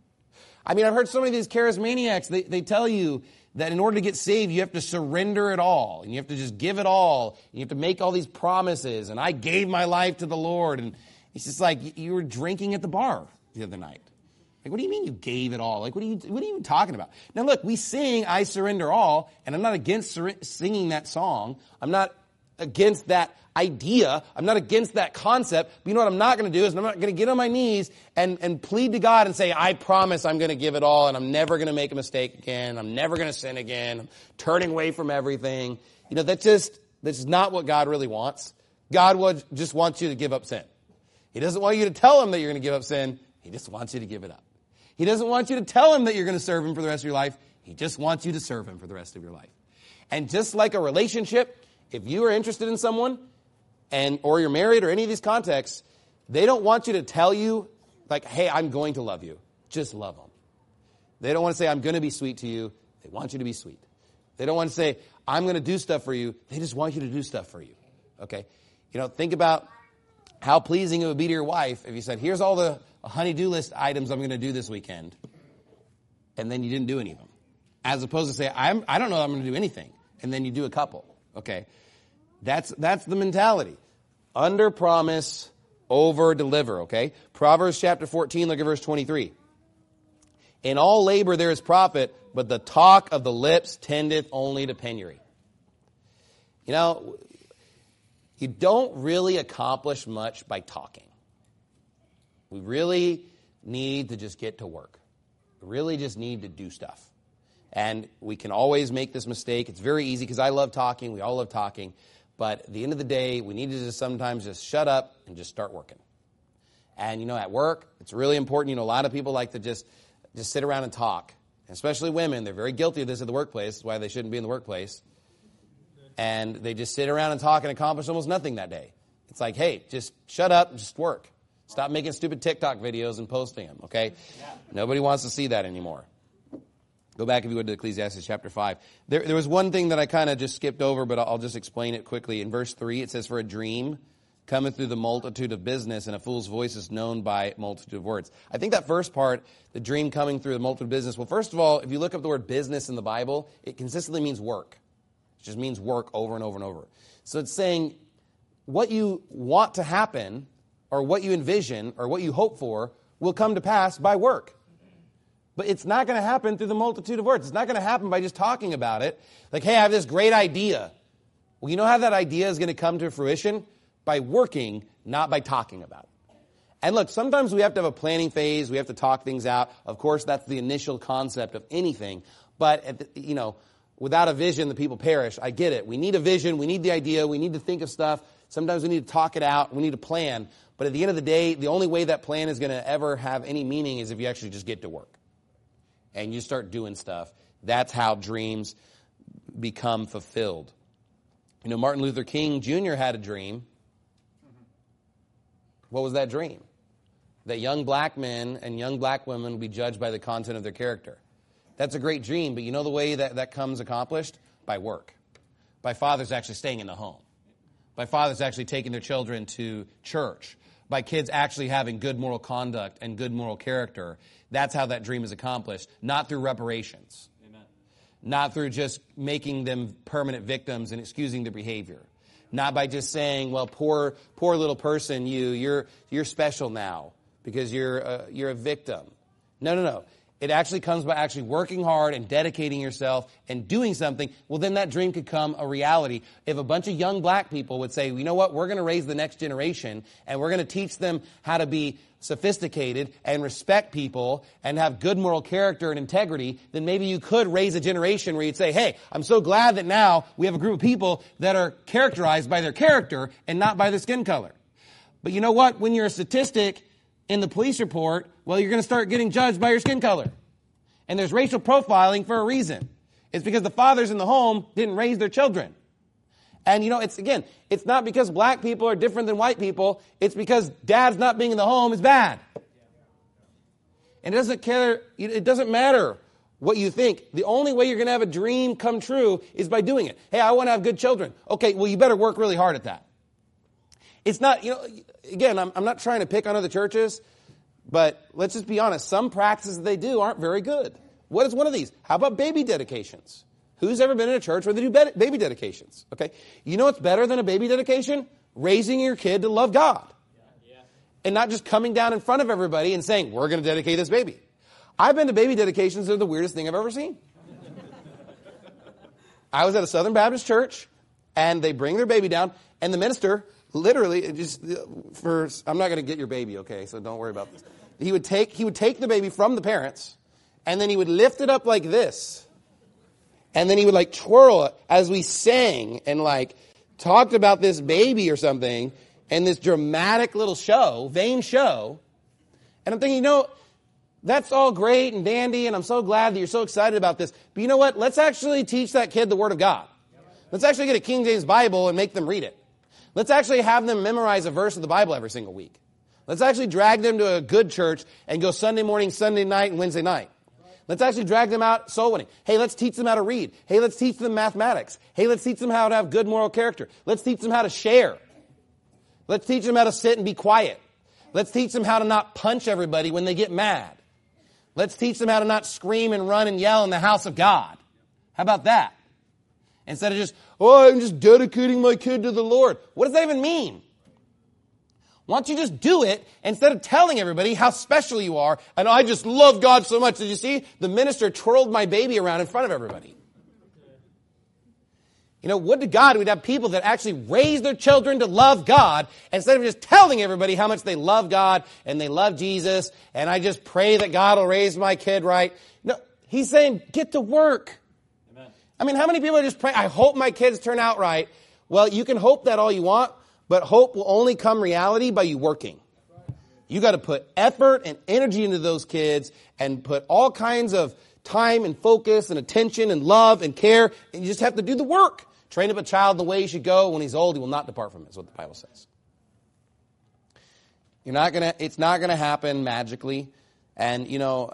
I mean, I've heard so many of these charismaniacs, they, they tell you that in order to get saved, you have to surrender it all. And you have to just give it all. You have to make all these promises. And I gave my life to the Lord. And it's just like you were drinking at the bar the other night. Like, what do you mean you gave it all? Like, what are you, what are you even talking about? Now, look, we sing I Surrender All, and I'm not against sur- singing that song. I'm not against that idea. I'm not against that concept. But you know what I'm not going to do is I'm not going to get on my knees and, and plead to God and say, I promise I'm going to give it all, and I'm never going to make a mistake again. I'm never going to sin again. I'm turning away from everything. You know, that's just, that's not what God really wants. God would, just wants you to give up sin. He doesn't want you to tell him that you're going to give up sin. He just wants you to give it up. He doesn't want you to tell him that you're going to serve him for the rest of your life. He just wants you to serve him for the rest of your life. And just like a relationship, if you are interested in someone and or you're married or any of these contexts, they don't want you to tell you, like, hey, I'm going to love you. Just love them. They don't want to say, I'm going to be sweet to you. They want you to be sweet. They don't want to say, I'm going to do stuff for you. They just want you to do stuff for you. Okay? You know, think about how pleasing it would be to your wife if you said, here's all the honey-do list items I'm going to do this weekend, and then you didn't do any of them. As opposed to say, I'm, I don't know I'm going to do anything, and then you do a couple. Okay? That's, that's the mentality. Under promise, over deliver. Okay? Proverbs chapter fourteen, look at verse twenty-three. In all labor there is profit, but the talk of the lips tendeth only to penury. You know, you don't really accomplish much by talking. We really need to just get to work. We really just need to do stuff. And we can always make this mistake. It's very easy because I love talking. We all love talking. But at the end of the day, we need to just sometimes just shut up and just start working. And, you know, at work, it's really important. You know, a lot of people like to just, just sit around and talk. Especially women. They're very guilty of this at the workplace. That's why they shouldn't be in the workplace. And they just sit around and talk and accomplish almost nothing that day. It's like, hey, just shut up and just work. Stop making stupid TikTok videos and posting them, okay? Yeah. Nobody wants to see that anymore. Go back, if you would, to Ecclesiastes chapter five. There, there was one thing that I kind of just skipped over, but I'll just explain it quickly. In verse three, it says, for a dream cometh through the multitude of business, and a fool's voice is known by multitude of words. I think that first part, the dream coming through the multitude of business, well, first of all, if you look up the word business in the Bible, it consistently means work. It just means work over and over and over. So it's saying what you want to happen, or what you envision, or what you hope for, will come to pass by work. But it's not going to happen through the multitude of words. It's not going to happen by just talking about it. Like, hey, I have this great idea. Well, you know how that idea is going to come to fruition? By working, not by talking about it. And look, sometimes we have to have a planning phase. We have to talk things out. Of course, that's the initial concept of anything. But, at the, you know, without a vision, the people perish. I get it. We need a vision. We need the idea. We need to think of stuff. Sometimes we need to talk it out. We need to plan. But at the end of the day, the only way that plan is going to ever have any meaning is if you actually just get to work. And you start doing stuff. That's how dreams become fulfilled. You know, Martin Luther King Junior had a dream. What was that dream? That young black men and young black women would be judged by the content of their character. That's a great dream, but you know the way that that comes accomplished? By work. By fathers actually staying in the home. By fathers actually taking their children to church. By kids actually having good moral conduct and good moral character. That's how that dream is accomplished. Not through reparations. Amen. Not through just making them permanent victims and excusing their behavior. Not by just saying, well, poor poor little person, you, you're you're special now because you're a, you're a victim. No, no, no. It actually comes by actually working hard and dedicating yourself and doing something. Well, then that dream could come a reality. If a bunch of young black people would say, you know what, we're going to raise the next generation and we're going to teach them how to be sophisticated and respect people and have good moral character and integrity, then maybe you could raise a generation where you'd say, hey, I'm so glad that now we have a group of people that are characterized by their character and not by their skin color. But you know what? When you're a statistic in the police report, well, you're going to start getting judged by your skin color. And there's racial profiling for a reason. It's because the fathers in the home didn't raise their children. And, you know, it's, again, it's not because black people are different than white people. It's because dad's not being in the home is bad. And it doesn't care, it doesn't matter what you think. The only way you're going to have a dream come true is by doing it. Hey, I want to have good children. Okay, well, you better work really hard at that. It's not, you know, again, I'm, I'm not trying to pick on other churches, but let's just be honest. Some practices that they do aren't very good. What is one of these? How about baby dedications? Who's ever been in a church where they do baby dedications? Okay, you know what's better than a baby dedication? Raising your kid to love God. Yeah, yeah. And not just coming down in front of everybody and saying, we're going to dedicate this baby. I've been to baby dedications. They're the weirdest thing I've ever seen. I was at a Southern Baptist church, and they bring their baby down, and the minister literally just for I'm not going to get your baby, okay? So don't worry about this. He would take he would take the baby from the parents, and then he would lift it up like this, and then he would like twirl it as we sang and like talked about this baby or something, and this dramatic little show, vain show. And I'm thinking, you know, that's all great and dandy, and I'm so glad that you're so excited about this. But you know what? Let's actually teach that kid the Word of God. Let's actually get a King James Bible and make them read it. Let's actually have them memorize a verse of the Bible every single week. Let's actually drag them to a good church and go Sunday morning, Sunday night, and Wednesday night. Let's actually drag them out soul winning. Hey, let's teach them how to read. Hey, let's teach them mathematics. Hey, let's teach them how to have good moral character. Let's teach them how to share. Let's teach them how to sit and be quiet. Let's teach them how to not punch everybody when they get mad. Let's teach them how to not scream and run and yell in the house of God. How about that? Instead of just, oh, I'm just dedicating my kid to the Lord. What does that even mean? Why don't you just do it instead of telling everybody how special you are, and I just love God so much. Did you see? The minister twirled my baby around in front of everybody. You know, would to God we'd have people that actually raise their children to love God instead of just telling everybody how much they love God and they love Jesus, and I just pray that God will raise my kid right. No, he's saying get to work. Amen. I mean, how many people are just praying, I hope my kids turn out right? Well, you can hope that all you want, but hope will only come reality by you working. You got to put effort and energy into those kids and put all kinds of time and focus and attention and love and care, and you just have to do the work. Train up a child in the way he should go. When he's old, he will not depart from it, is what the Bible says. You're not gonna, it's not going to happen magically. And, you know,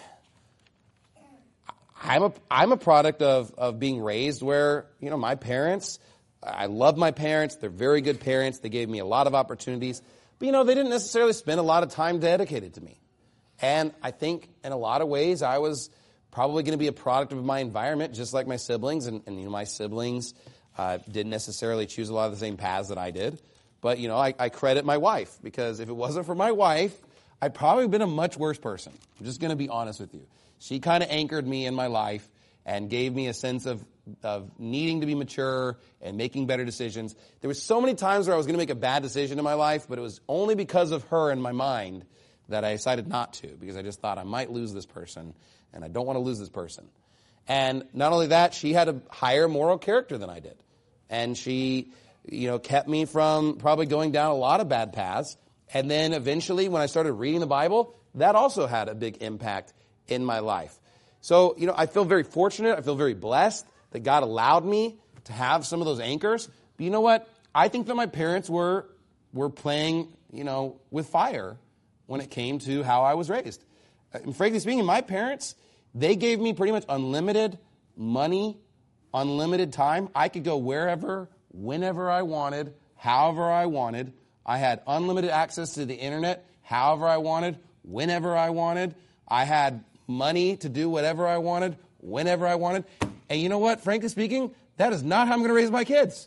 I'm a, I'm a product of, of being raised where, you know, my parents, I love my parents. They're very good parents. They gave me a lot of opportunities. But, you know, they didn't necessarily spend a lot of time dedicated to me. And I think in a lot of ways I was probably going to be a product of my environment, just like my siblings. And, and you know, my siblings uh, didn't necessarily choose a lot of the same paths that I did. But, you know, I, I credit my wife, because if it wasn't for my wife, I'd probably been a much worse person. I'm just going to be honest with you. She kind of anchored me in my life and gave me a sense of, of needing to be mature and making better decisions. There were so many times where I was going to make a bad decision in my life, but it was only because of her in my mind that I decided not to, because I just thought I might lose this person, and I don't want to lose this person. And not only that, she had a higher moral character than I did. And she, you know, kept me from probably going down a lot of bad paths. And then eventually, when I started reading the Bible, that also had a big impact in my life. So, you know, I feel very fortunate. I feel very blessed that God allowed me to have some of those anchors. But you know what? I think that my parents were were playing, you know, with fire when it came to how I was raised. And frankly speaking, my parents, they gave me pretty much unlimited money, unlimited time. I could go wherever, whenever I wanted, however I wanted. I had unlimited access to the internet, however I wanted, whenever I wanted. I had money to do whatever I wanted, whenever I wanted. And you know what? Frankly speaking, that is not how I'm going to raise my kids.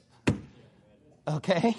Okay?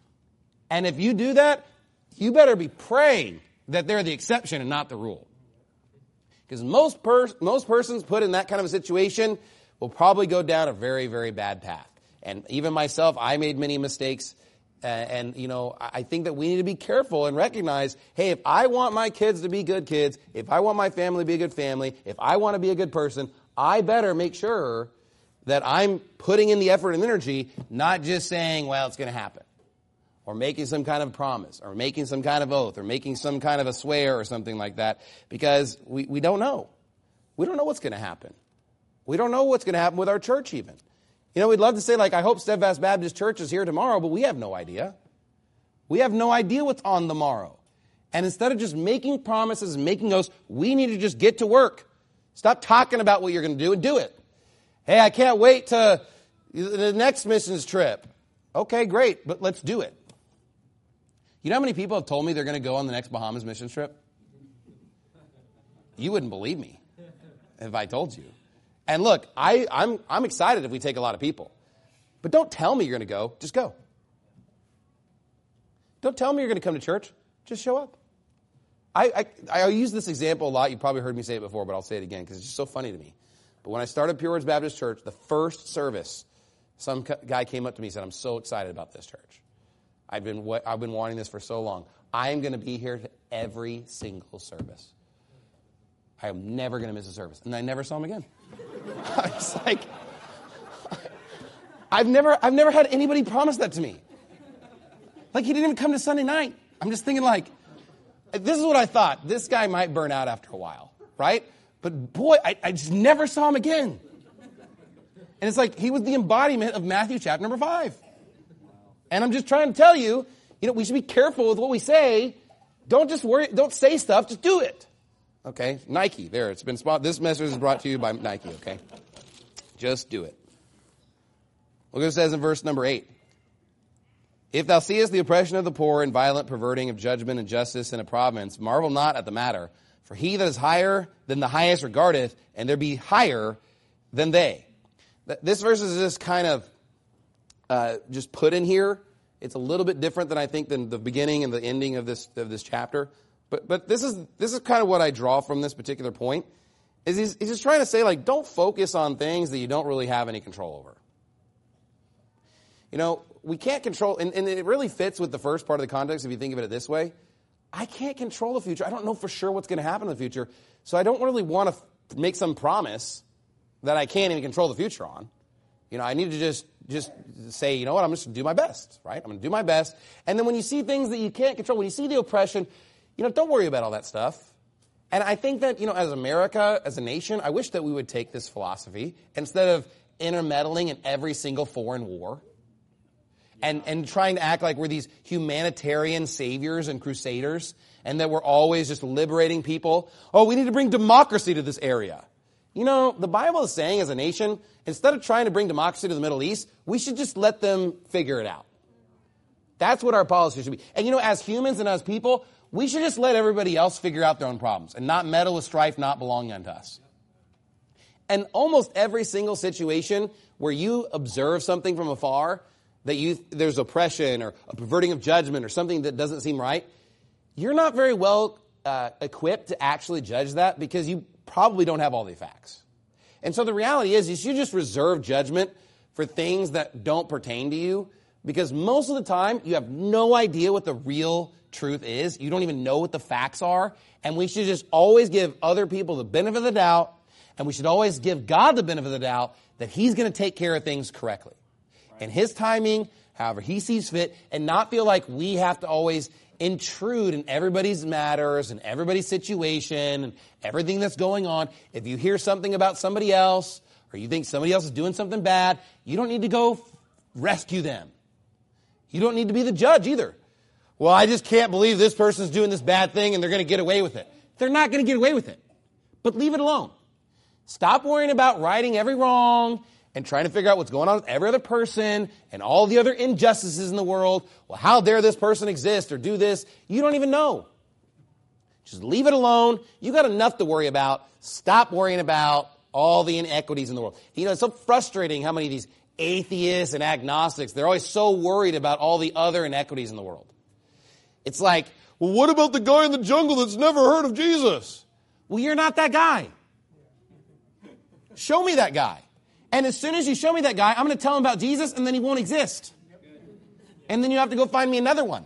And if you do that, you better be praying that they're the exception and not the rule. Because most pers- most persons put in that kind of a situation will probably go down a very, very bad path. And even myself, I made many mistakes. Uh, and, you know, I think that we need to be careful and recognize, hey, if I want my kids to be good kids, if I want my family to be a good family, if I want to be a good person, I better make sure that I'm putting in the effort and energy, not just saying, well, it's going to happen, or making some kind of promise, or making some kind of oath, or making some kind of a swear or something like that, because we, we don't know. We don't know what's going to happen. We don't know what's going to happen with our church even. You know, we'd love to say, like, I hope Steadfast Baptist Church is here tomorrow, but we have no idea. We have no idea what's on the morrow. And instead of just making promises and making oaths, we need to just get to work. Stop talking about what you're going to do and do it. Hey, I can't wait to the next missions trip. Okay, great, but let's do it. You know how many people have told me they're going to go on the next Bahamas missions trip? You wouldn't believe me if I told you. And look, I, I'm, I'm excited if we take a lot of people. But don't tell me you're going to go. Just go. Don't tell me you're going to come to church. Just show up. I, I, I use this example a lot. You probably heard me say it before, but I'll say it again because it's just so funny to me. But when I started Pure Words Baptist Church, the first service, some guy came up to me and said, I'm so excited about this church. I've been, I've been wanting this for so long. I am going to be here to every single service. I am never going to miss a service. And I never saw him again. I was like, I've never, I've never had anybody promise that to me. Like, he didn't even come to Sunday night. I'm just thinking, like, this is what I thought. This guy might burn out after a while, right? But boy, I, I just never saw him again. And it's like he was the embodiment of Matthew chapter number five. And I'm just trying to tell you, you know, we should be careful with what we say. Don't just worry, don't say stuff, just do it. Okay? Nike, there, it's been spot. This message is brought to you by Nike, okay? Just do it. Look what it says in verse number eight. If thou seest the oppression of the poor and violent perverting of judgment and justice in a province, marvel not at the matter. For he that is higher than the highest regardeth, and there be higher than they. This verse is just kind of uh, just put in here. It's a little bit different than I think than the beginning and the ending of this of this chapter. But but this is this is kind of what I draw from this particular point. Is he's, he's just trying to say, like, don't focus on things that you don't really have any control over. You know, we can't control, and, and it really fits with the first part of the context if you think of it this way. I can't control the future. I don't know for sure what's going to happen in the future, so I don't really want to f- make some promise that I can't even control the future on. You know, I need to just just say, you know what, I'm just going to do my best, right? I'm going to do my best. And then when you see things that you can't control, when you see the oppression, you know, don't worry about all that stuff. And I think that, you know, as America, as a nation, I wish that we would take this philosophy instead of intermeddling in every single foreign war. And, and trying to act like we're these humanitarian saviors and crusaders and that we're always just liberating people. Oh, we need to bring democracy to this area. You know, the Bible is saying as a nation, instead of trying to bring democracy to the Middle East, we should just let them figure it out. That's what our policy should be. And you know, as humans and as people, we should just let everybody else figure out their own problems and not meddle with strife not belonging unto us. And almost every single situation where you observe something from afar, that you there's oppression or a perverting of judgment or something that doesn't seem right, you're not very well uh, equipped to actually judge that because you probably don't have all the facts. And so the reality is, is you just reserve judgment for things that don't pertain to you because most of the time you have no idea what the real truth is. You don't even know what the facts are. And we should just always give other people the benefit of the doubt, and we should always give God the benefit of the doubt that he's going to take care of things correctly. And his timing, however he sees fit, and not feel like we have to always intrude in everybody's matters and everybody's situation and everything that's going on. If you hear something about somebody else or you think somebody else is doing something bad, you don't need to go rescue them. You don't need to be the judge either. Well, I just can't believe this person's doing this bad thing and they're going to get away with it. They're not going to get away with it. But leave it alone. Stop worrying about righting every wrong and trying to figure out what's going on with every other person and all the other injustices in the world. Well, how dare this person exist or do this? You don't even know. Just leave it alone. You got enough to worry about. Stop worrying about all the inequities in the world. You know, it's so frustrating how many of these atheists and agnostics, they're always so worried about all the other inequities in the world. It's like, well, what about the guy in the jungle that's never heard of Jesus? Well, you're not that guy. Show me that guy. And as soon as you show me that guy, I'm going to tell him about Jesus, and then he won't exist. And then you have to go find me another one.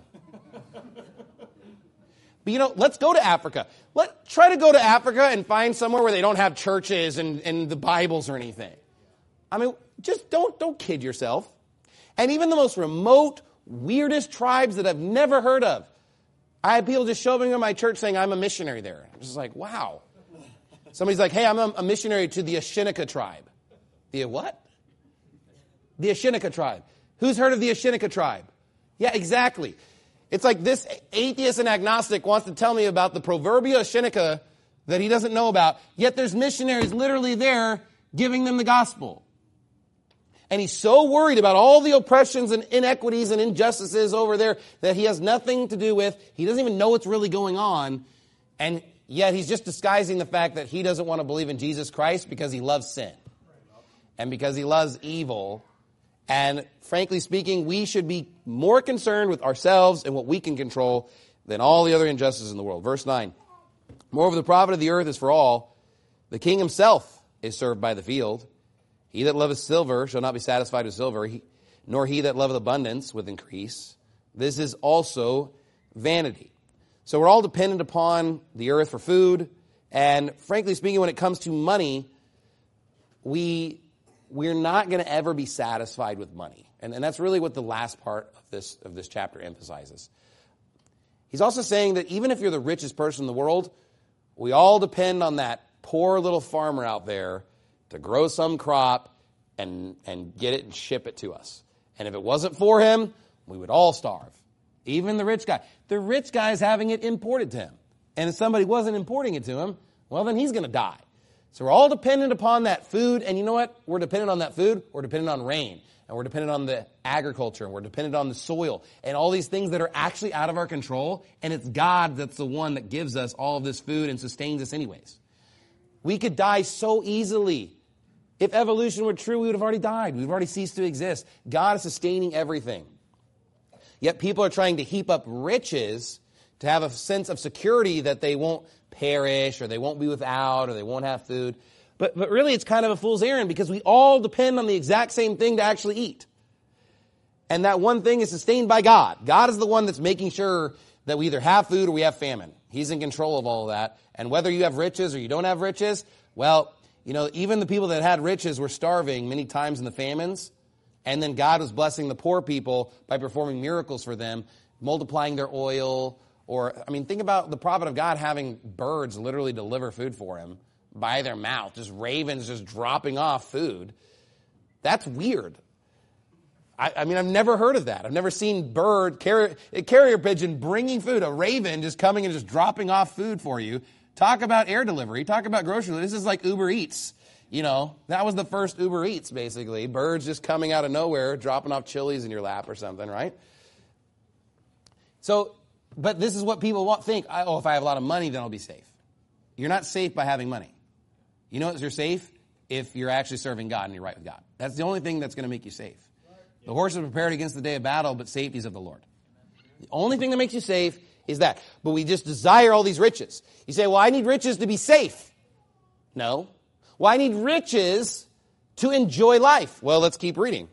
But, you know, let's go to Africa. Let try to go to Africa and find somewhere where they don't have churches and, and the Bibles or anything. I mean, just don't don't kid yourself. And even the most remote, weirdest tribes that I've never heard of, I had people just showing up at my church saying, I'm a missionary there. I'm just like, wow. Somebody's like, hey, I'm a, a missionary to the Ashinika tribe. The what? The Ashinika tribe. Who's heard of the Ashinika tribe? Yeah, exactly. It's like this atheist and agnostic wants to tell me about the proverbial Ashinika that he doesn't know about, yet there's missionaries literally there giving them the gospel. And he's so worried about all the oppressions and inequities and injustices over there that he has nothing to do with. He doesn't even know what's really going on. And yet he's just disguising the fact that he doesn't want to believe in Jesus Christ because he loves sin. And because he loves evil. And frankly speaking, we should be more concerned with ourselves and what we can control than all the other injustices in the world. Verse nine. Moreover, the profit of the earth is for all. The king himself is served by the field. He that loveth silver shall not be satisfied with silver, he, nor he that loveth abundance with increase. This is also vanity. So we're all dependent upon the earth for food. And frankly speaking, when it comes to money, we, we're not going to ever be satisfied with money. And, and that's really what the last part of this, of this chapter emphasizes. He's also saying that even if you're the richest person in the world, we all depend on that poor little farmer out there to grow some crop and, and get it and ship it to us. And if it wasn't for him, we would all starve. Even the rich guy. The rich guy is having it imported to him. And if somebody wasn't importing it to him, well, then he's going to die. So we're all dependent upon that food. And you know what? We're dependent on that food. We're dependent on rain. And we're dependent on the agriculture. And we're dependent on the soil. And all these things that are actually out of our control. And it's God that's the one that gives us all of this food and sustains us anyways. We could die so easily. If evolution were true, we would have already died. We've already ceased to exist. God is sustaining everything. Yet people are trying to heap up riches to have a sense of security that they won't perish or they won't be without or they won't have food. But, but really it's kind of a fool's errand because we all depend on the exact same thing to actually eat. And that one thing is sustained by God. God is the one that's making sure that we either have food or we have famine. He's in control of all of that. And whether you have riches or you don't have riches, well, you know, even the people that had riches were starving many times in the famines. And then God was blessing the poor people by performing miracles for them, multiplying their oil. Or, I mean, think about the prophet of God having birds literally deliver food for him by their mouth. Just ravens just dropping off food. That's weird. I, I mean, I've never heard of that. I've never seen bird, carrier, a carrier pigeon bringing food, a raven just coming and just dropping off food for you. Talk about air delivery. Talk about grocery delivery. This is like Uber Eats. You know, that was the first Uber Eats, basically. Birds just coming out of nowhere, dropping off chilies in your lap or something, right? So, but this is what people want, think, oh, if I have a lot of money, then I'll be safe. You're not safe by having money. You know, you're safe if you're actually serving God and you're right with God. That's the only thing that's going to make you safe. The horse is prepared against the day of battle, but safety is of the Lord. The only thing that makes you safe is that. But we just desire all these riches. You say, well, I need riches to be safe. No. Well, I need riches to enjoy life. Well, let's keep reading.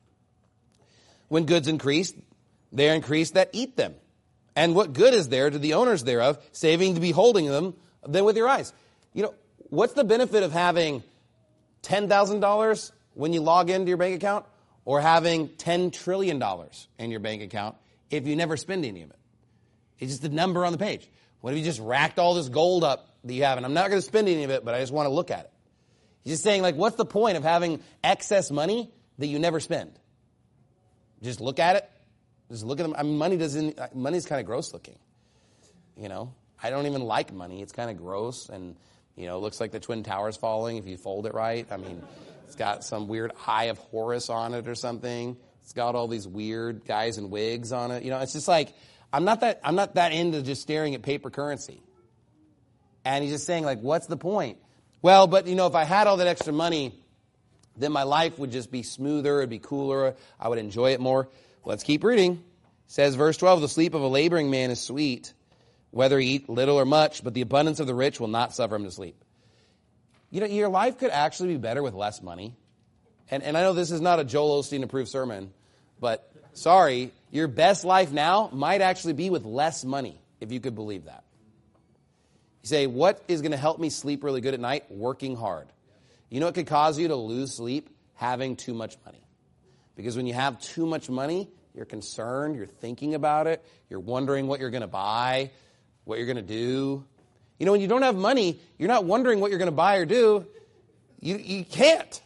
When goods increase, they are increased that eat them. And what good is there to the owners thereof, saving to beholding them than with your eyes? You know, what's the benefit of having ten thousand dollars when you log into your bank account or having ten trillion dollars in your bank account if you never spend any of it? It's just a number on the page. What if you just racked all this gold up that you have? And I'm not going to spend any of it, but I just want to look at it. He's just saying, like, what's the point of having excess money that you never spend? Just look at it. Just look at them. I mean, money doesn't, money's kind of gross looking. You know, I don't even like money. It's kind of gross and, you know, it looks like the Twin Towers falling if you fold it right. I mean, it's got some weird Eye of Horus on it or something. It's got all these weird guys in wigs on it. You know, it's just like, I'm not that, I'm not that into just staring at paper currency. And he's just saying, like, what's the point? Well, but, you know, if I had all that extra money, then my life would just be smoother, it'd be cooler, I would enjoy it more. Let's keep reading. It says, verse twelve, the sleep of a laboring man is sweet, whether he eat little or much, but the abundance of the rich will not suffer him to sleep. You know, your life could actually be better with less money. And, and I know this is not a Joel Osteen-approved sermon, but sorry, your best life now might actually be with less money, if you could believe that. You say, what is going to help me sleep really good at night? Working hard. You know what could cause you to lose sleep? Having too much money. Because when you have too much money, you're concerned, you're thinking about it, you're wondering what you're going to buy, what you're going to do. You know, when you don't have money, you're not wondering what you're going to buy or do. You you can't.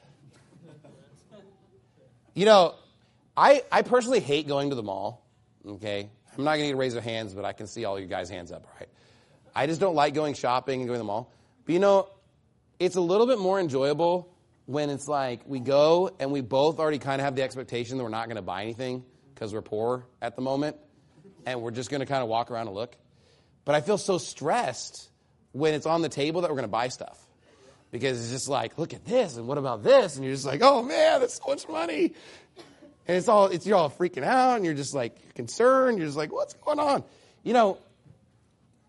You know, I I personally hate going to the mall, okay? I'm not going to raise your hands, but I can see all you guys' hands up, right? I just don't like going shopping and going to the mall. But you know, it's a little bit more enjoyable when it's like we go and we both already kind of have the expectation that we're not going to buy anything because we're poor at the moment and we're just going to kind of walk around and look. But I feel so stressed when it's on the table that we're going to buy stuff because it's just like, look at this and what about this? And you're just like, oh man, that's so much money. And it's all, it's, you're all freaking out and you're just like concerned. You're just like, what's going on? You know,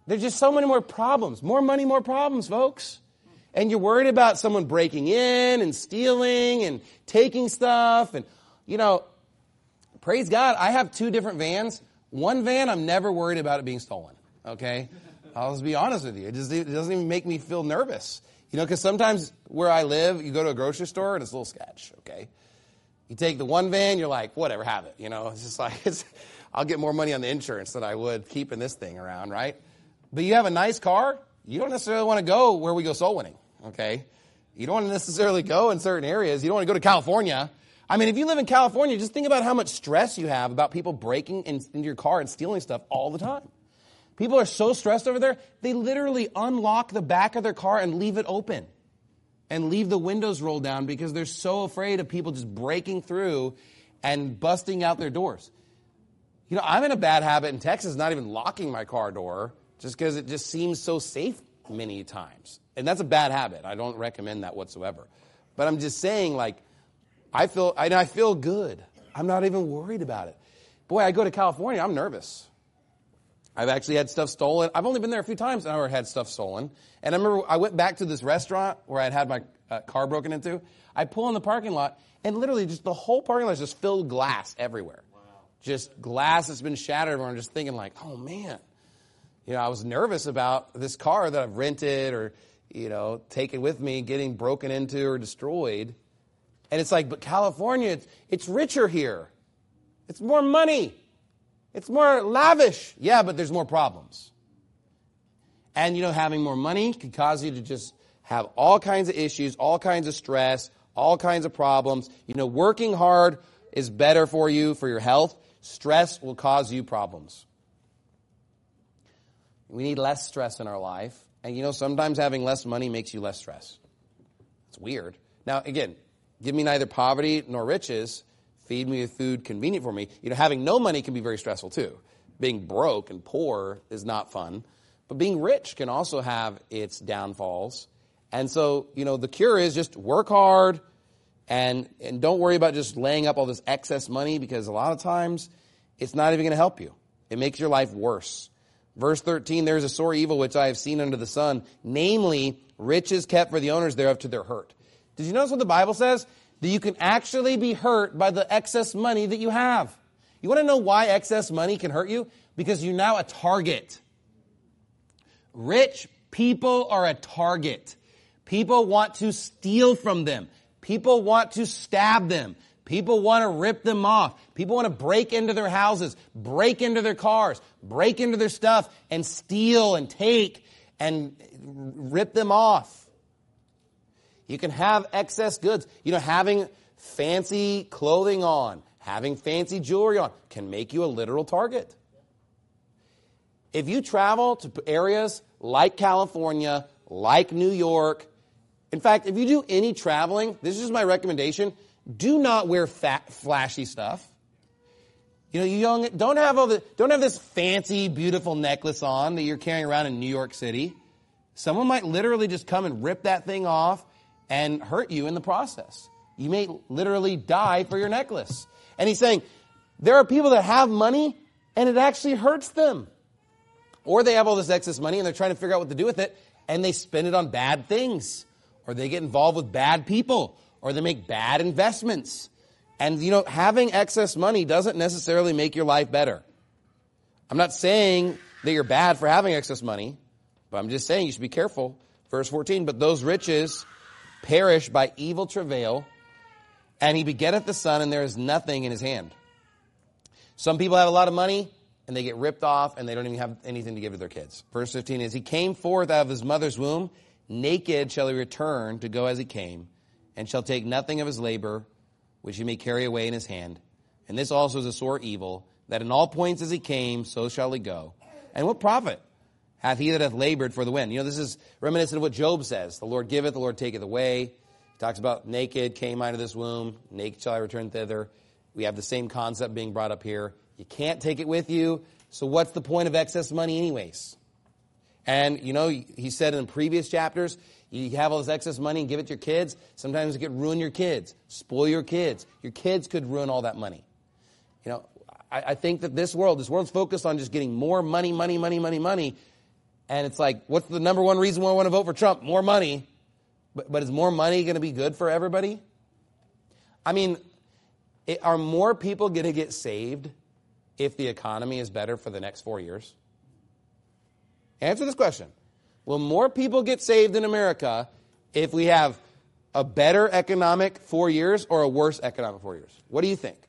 There's just so many more problems. More money, more problems, folks. And you're worried about someone breaking in and stealing and taking stuff. And, you know, praise God, I have two different vans. One van, I'm never worried about it being stolen, okay? I'll just be honest with you. It, just, it doesn't even make me feel nervous. You know, because sometimes where I live, you go to a grocery store and it's a little sketch, okay? You take the one van, you're like, whatever, have it. You know, it's just like, it's, I'll get more money on the insurance than I would keeping this thing around, right? But you have a nice car, you don't necessarily want to go where we go soul winning, okay? You don't want to necessarily go in certain areas. You don't want to go to California. I mean, if you live in California, just think about how much stress you have about people breaking in, into your car and stealing stuff all the time. People are so stressed over there, they literally unlock the back of their car and leave it open and leave the windows rolled down because they're so afraid of people just breaking through and busting out their doors. You know, I'm in a bad habit in Texas, not even locking my car door just because it just seems so safe many times. And that's a bad habit. I don't recommend that whatsoever. But I'm just saying, like, I feel I, I feel good. I'm not even worried about it. Boy, I go to California, I'm nervous. I've actually had stuff stolen. I've only been there a few times and I've had stuff stolen. And I remember I went back to this restaurant where I'd had my uh, car broken into. I pull in the parking lot and literally just the whole parking lot is just filled with glass everywhere. Wow. Just glass that's been shattered. And I'm just thinking like, oh man. You know, I was nervous about this car that I've rented or, you know, taken with me getting broken into or destroyed. And it's like, but California, it's, it's richer here. It's more money. It's more lavish. Yeah, but there's more problems. And, you know, having more money can cause you to just have all kinds of issues, all kinds of stress, all kinds of problems. You know, working hard is better for you, for your health. Stress will cause you problems. We need less stress in our life. And, you know, sometimes having less money makes you less stress. It's weird. Now, again, give me neither poverty nor riches. Feed me with food convenient for me. You know, having no money can be very stressful too. Being broke and poor is not fun. But being rich can also have its downfalls. And so, you know, the cure is just work hard and, and don't worry about just laying up all this excess money because a lot of times it's not even going to help you. It makes your life worse. Verse thirteen, there is a sore evil which I have seen under the sun, namely riches kept for the owners thereof to their hurt. Did you notice what the Bible says? That you can actually be hurt by the excess money that you have. You want to know why excess money can hurt you? Because you're now a target. Rich people are a target. People want to steal from them. People want to stab them. People want to rip them off. People want to break into their houses, break into their cars, break into their stuff, and steal and take and rip them off. You can have excess goods. You know, having fancy clothing on, having fancy jewelry on can make you a literal target. If you travel to areas like California, like New York, in fact, if you do any traveling, this is just my recommendation, do not wear fat, flashy stuff. You know, you young, don't have all the, don't have this fancy, beautiful necklace on that you're carrying around in New York City. Someone might literally just come and rip that thing off and hurt you in the process. You may literally die for your necklace. And he's saying, there are people that have money and it actually hurts them. Or they have all this excess money and they're trying to figure out what to do with it and they spend it on bad things. Or they get involved with bad people. Or they make bad investments. And, you know, having excess money doesn't necessarily make your life better. I'm not saying that you're bad for having excess money, but I'm just saying you should be careful. Verse fourteen, but those riches perish by evil travail, and he begetteth the son, and there is nothing in his hand. Some people have a lot of money, and they get ripped off, and they don't even have anything to give to their kids. Verse fifteen is, he came forth out of his mother's womb, naked shall he return to go as he came, and shall take nothing of his labor, which he may carry away in his hand. And this also is a sore evil, that in all points as he came, so shall he go. And what profit hath he that hath labored for the wind? You know, this is reminiscent of what Job says. The Lord giveth, the Lord taketh away. He talks about naked came out of this womb, naked shall I return thither. We have the same concept being brought up here. You can't take it with you, so what's the point of excess money anyways? And, you know, he said in previous chapters, you have all this excess money and give it to your kids. Sometimes it could ruin your kids, spoil your kids. Your kids could ruin all that money. You know, I, I think that this world, this world's focused on just getting more money, money, money, money, money. And it's like, what's the number one reason why I want to vote for Trump? More money. But, but is more money going to be good for everybody? I mean, it, are more people going to get saved if the economy is better for the next four years? Answer this question. Will more people get saved in America if we have a better economic four years or a worse economic four years? What do you think?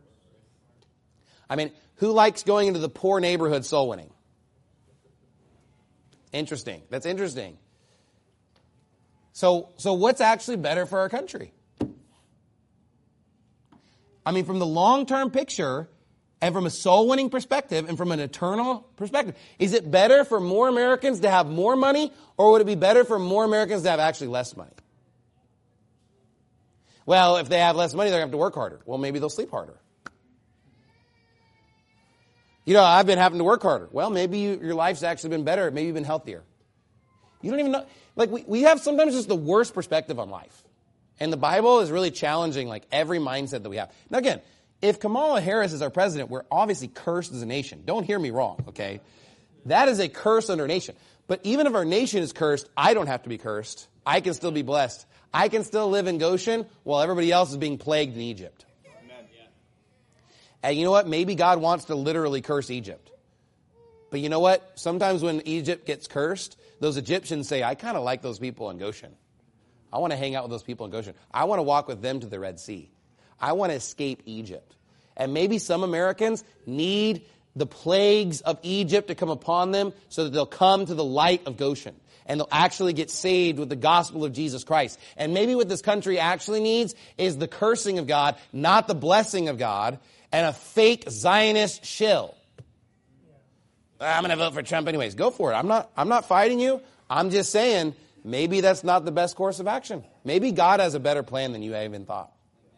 I mean, who likes going into the poor neighborhood soul winning? Interesting. That's interesting. So, so what's actually better for our country? I mean, from the long-term picture and from a soul-winning perspective and from an eternal perspective, is it better for more Americans to have more money, or would it be better for more Americans to have actually less money? Well, if they have less money, they're going to have to work harder. Well, maybe they'll sleep harder. You know, I've been having to work harder. Well, maybe you, your life's actually been better. Maybe you've been healthier. You don't even know. Like, we, we have sometimes just the worst perspective on life. And the Bible is really challenging, like, every mindset that we have. Now, again, if Kamala Harris is our president, we're obviously cursed as a nation. Don't hear me wrong, okay? That is a curse under a nation. But even if our nation is cursed, I don't have to be cursed. I can still be blessed. I can still live in Goshen while everybody else is being plagued in Egypt. Amen. And you know what? Maybe God wants to literally curse Egypt. But you know what? Sometimes when Egypt gets cursed, those Egyptians say, I kind of like those people in Goshen. I want to hang out with those people in Goshen. I want to walk with them to the Red Sea. I want to escape Egypt. And maybe some Americans need the plagues of Egypt to come upon them so that they'll come to the light of Goshen. And they'll actually get saved with the gospel of Jesus Christ. And maybe what this country actually needs is the cursing of God, not the blessing of God, and a fake Zionist shill. I'm going to vote for Trump anyways. Go for it. I'm not, I'm not fighting you. I'm just saying maybe that's not the best course of action. Maybe God has a better plan than you even thought.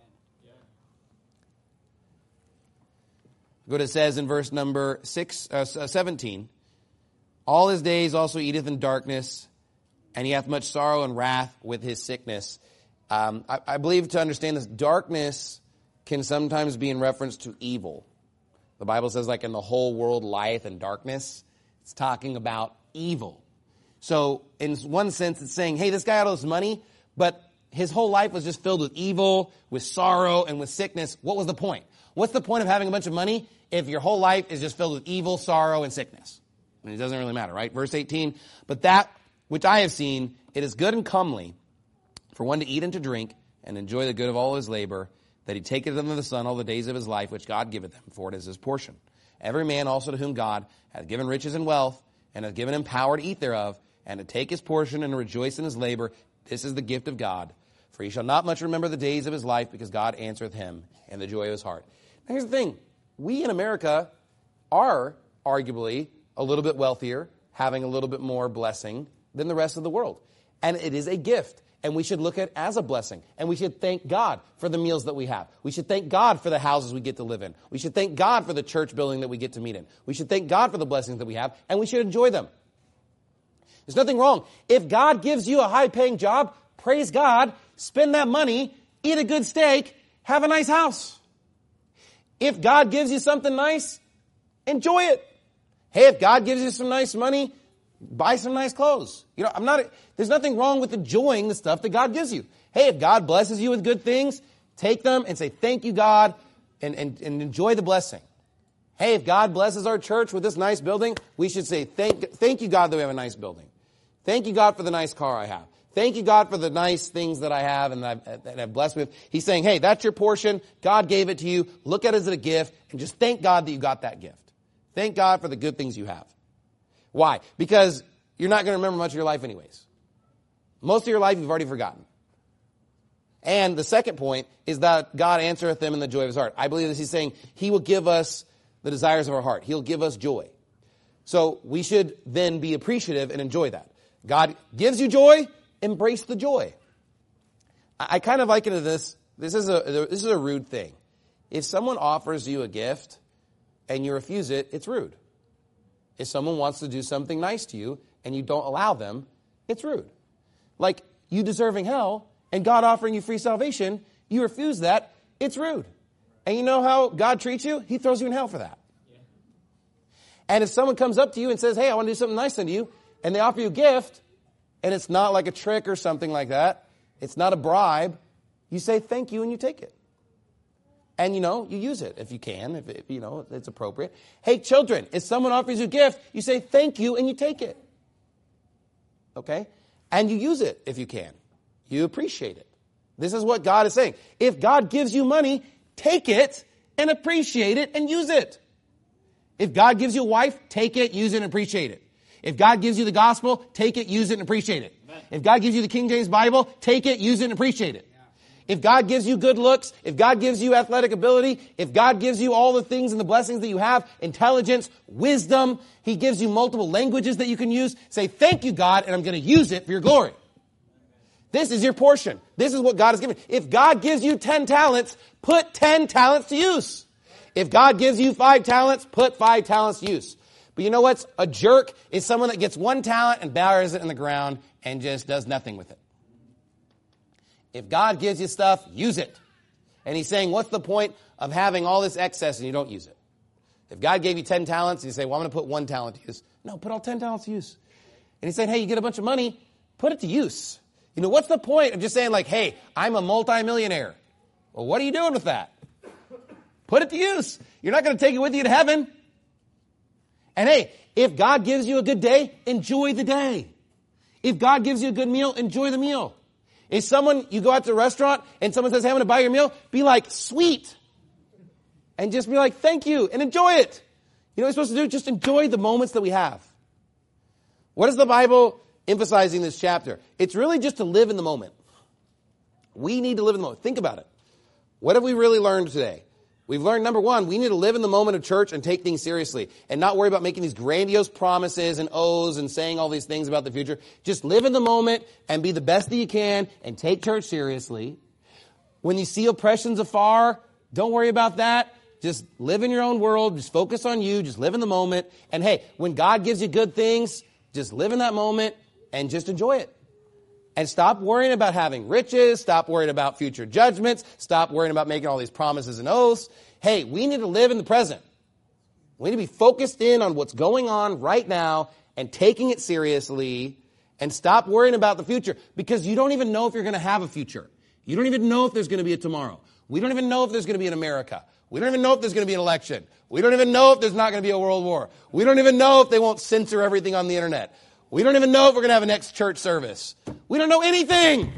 Good, it says in verse number six, uh, seventeen, all his days also eateth in darkness, and he hath much sorrow and wrath with his sickness. Um, I, I believe to understand this, darkness can sometimes be in reference to evil. The Bible says like in the whole world lieth in darkness. It's talking about evil. So in one sense, it's saying, hey, this guy had all this money, but his whole life was just filled with evil, with sorrow, and with sickness. What was the point? What's the point of having a bunch of money if your whole life is just filled with evil, sorrow, and sickness? I mean, it doesn't really matter, right? Verse eighteen, but that which I have seen, it is good and comely for one to eat and to drink and enjoy the good of all his labor, that he taketh under the sun all the days of his life, which God giveth him, for it is his portion. Every man also to whom God hath given riches and wealth, and hath given him power to eat thereof, and to take his portion and to rejoice in his labor, this is the gift of God. For he shall not much remember the days of his life, because God answereth him in the joy of his heart. Now here's the thing. We in America are arguably a little bit wealthier, having a little bit more blessing than the rest of the world. And it is a gift. And we should look at it as a blessing. And we should thank God for the meals that we have. We should thank God for the houses we get to live in. We should thank God for the church building that we get to meet in. We should thank God for the blessings that we have, and we should enjoy them. There's nothing wrong. If God gives you a high-paying job, praise God, spend that money, eat a good steak, have a nice house. If God gives you something nice, enjoy it. Hey, if God gives you some nice money, buy some nice clothes. You know, I'm not, there's nothing wrong with enjoying the stuff that God gives you. Hey, if God blesses you with good things, take them and say, thank you, God, and, and, and enjoy the blessing. Hey, if God blesses our church with this nice building, we should say, thank, thank you, God, that we have a nice building. Thank you, God, for the nice car I have. Thank you, God, for the nice things that I have and that I've, that I've blessed with. He's saying, hey, that's your portion. God gave it to you. Look at it as a gift and just thank God that you got that gift. Thank God for the good things you have. Why? Because you're not going to remember much of your life anyways. Most of your life you've already forgotten. And the second point is that God answereth them in the joy of his heart. I believe this, he's saying he will give us the desires of our heart. He'll give us joy. So we should then be appreciative and enjoy that. God gives you joy, embrace the joy. I, I kind of liken it to this. This is a this is a rude thing. If someone offers you a gift and you refuse it, it's rude. If someone wants to do something nice to you and you don't allow them, it's rude. Like you deserving hell and God offering you free salvation, you refuse that, it's rude. And you know how God treats you? He throws you in hell for that. Yeah. And if someone comes up to you and says, hey, I want to do something nice unto you, and they offer you a gift, and it's not like a trick or something like that, it's not a bribe, you say thank you and you take it. And, you know, you use it if you can, if, it, you know, it's appropriate. Hey, children, if someone offers you a gift, you say thank you and you take it. Okay? And you use it if you can. You appreciate it. This is what God is saying. If God gives you money, take it and appreciate it and use it. If God gives you a wife, take it, use it, and appreciate it. If God gives you the gospel, take it, use it, and appreciate it. Amen. If God gives you the King James Bible, take it, use it, and appreciate it. If God gives you good looks, if God gives you athletic ability, if God gives you all the things and the blessings that you have, intelligence, wisdom, He gives you multiple languages that you can use, say, thank you, God, and I'm going to use it for your glory. This is your portion. This is what God has given. If God gives you ten talents, put ten talents to use. If God gives you five talents, put five talents to use. But you know what's a jerk is someone that gets one talent and buries it in the ground and just does nothing with it. If God gives you stuff, use it. And He's saying, what's the point of having all this excess and you don't use it? If God gave you ten talents, you say, well, I'm going to put one talent to use. No, put all ten talents to use. And He's saying, hey, you get a bunch of money, put it to use. You know, what's the point of just saying like, hey, I'm a multimillionaire? Well, what are you doing with that? Put it to use. You're not going to take it with you to heaven. And hey, if God gives you a good day, enjoy the day. If God gives you a good meal, enjoy the meal. If someone, you go out to a restaurant and someone says, hey, I'm going to buy your meal, be like, sweet. And just be like, thank you, and enjoy it. You know what we're supposed to do? Just enjoy the moments that we have. What is the Bible emphasizing in this chapter? It's really just to live in the moment. We need to live in the moment. Think about it. What have we really learned today? We've learned, number one, we need to live in the moment of church and take things seriously and not worry about making these grandiose promises and oaths and saying all these things about the future. Just live in the moment and be the best that you can and take church seriously. When you see oppressions afar, don't worry about that. Just live in your own world. Just focus on you. Just live in the moment. And hey, when God gives you good things, just live in that moment and just enjoy it. And stop worrying about having riches. Stop worrying about future judgments. Stop worrying about making all these promises and oaths. Hey, we need to live in the present. We need to be focused in on what's going on right now and taking it seriously and stop worrying about the future because you don't even know if you're going to have a future. You don't even know if there's going to be a tomorrow. We don't even know if there's going to be an America. We don't even know if there's going to be an election. We don't even know if there's not going to be a world war. We don't even know if they won't censor everything on the internet. We don't even know if we're going to have a next church service. We don't know anything.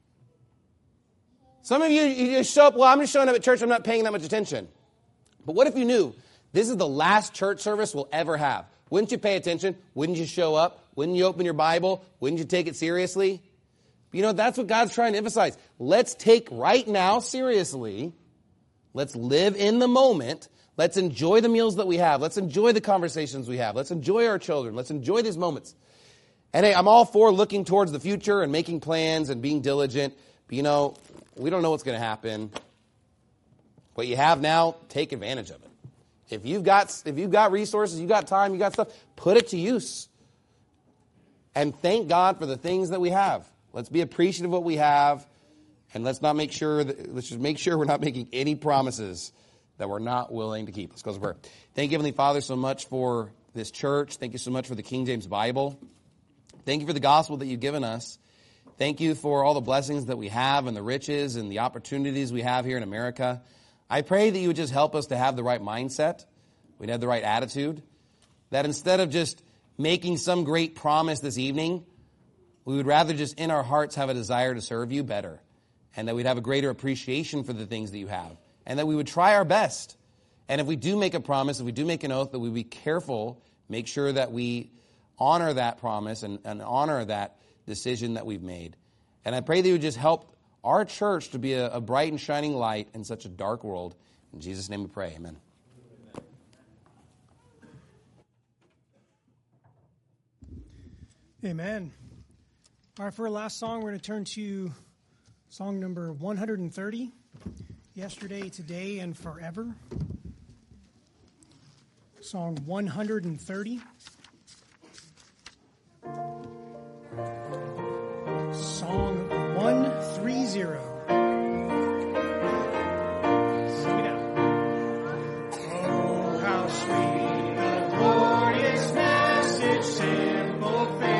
Some of you, you just show up, well, I'm just showing up at church, I'm not paying that much attention. But what if you knew this is the last church service we'll ever have? Wouldn't you pay attention? Wouldn't you show up? Wouldn't you open your Bible? Wouldn't you take it seriously? You know, that's what God's trying to emphasize. Let's take right now seriously. Let's live in the moment. Let's enjoy the meals that we have. Let's enjoy the conversations we have. Let's enjoy our children. Let's enjoy these moments. And hey, I'm all for looking towards the future and making plans and being diligent. But you know, we don't know what's going to happen. What you have now, take advantage of it. If you've got, if you've got resources, you got time, you got stuff, put it to use. And thank God for the things that we have. Let's be appreciative of what we have. And let's not make sure that, let's just make sure we're not making any promises that we're not willing to keep. Let's go to prayer. Thank you, Heavenly Father, so much for this church. Thank you so much for the King James Bible. Thank you for the gospel that you've given us. Thank you for all the blessings that we have and the riches and the opportunities we have here in America. I pray that you would just help us to have the right mindset. We'd have the right attitude. That instead of just making some great promise this evening, we would rather just in our hearts have a desire to serve you better. And that we'd have a greater appreciation for the things that you have. And that we would try our best. And if we do make a promise, if we do make an oath, that we be careful, make sure that we honor that promise and, and honor that decision that we've made. And I pray that you would just help our church to be a, a bright and shining light in such a dark world. In Jesus' name we pray, amen. Amen. All right, for our last song, we're going to turn to song number one hundred thirty, Yesterday, Today, and Forever. Song one hundred thirty. Song one thirty. Sing it out. Oh, how sweet the glorious message, simple faith.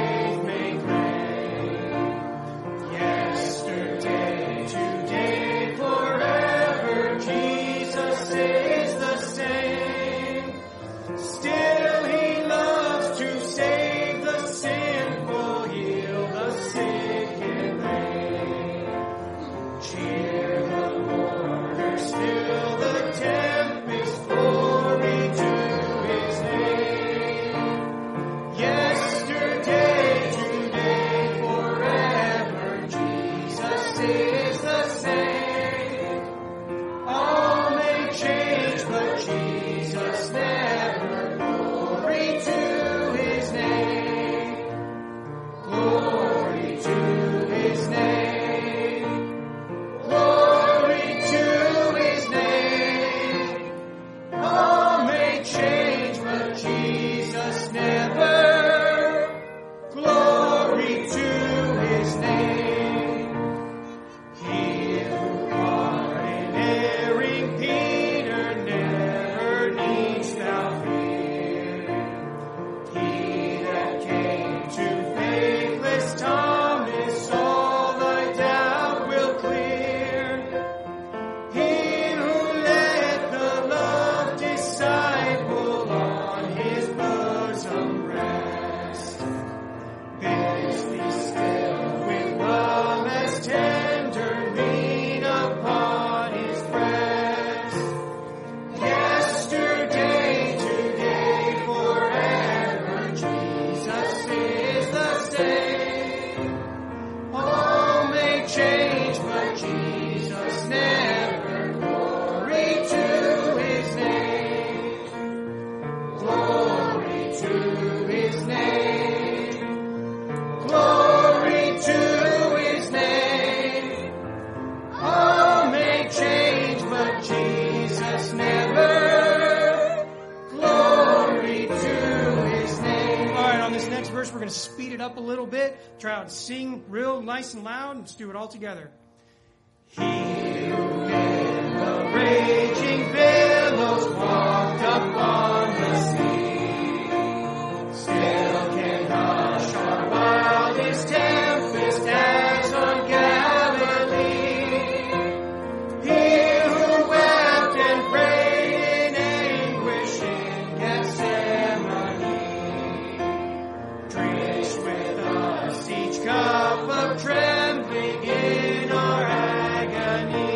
we're going to speed it up a little bit. Try out and sing real nice and loud, and let's do it all together. He who in the raging billows walked upon the sea, still can hush our wildest tempest as on Galilee. He who wept and prayed in anguish in Gethsemane, drinks with us each cup of trembling in our agony.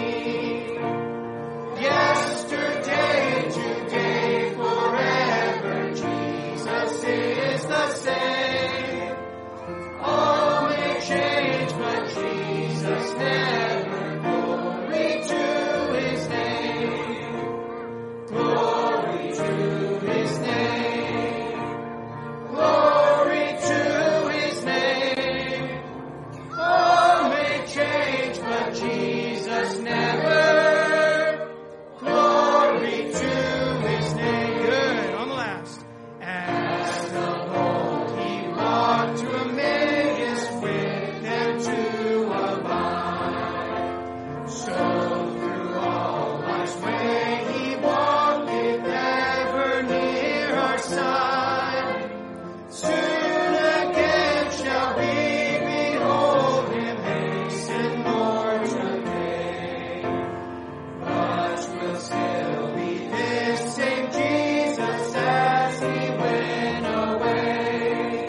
Yesterday, today, forever, Jesus is the same. All may change, but Jesus never. Glory to His name. Glory to His name. Glory to His name. All may change, but Jesus never. Glory to His name. Good. On the last. As of old He walked to Emmaus with them to abide. So through all life's way He walketh ever near our side. Soon again shall we behold Him hasten o'er today. But we'll still be this same Jesus as He went away.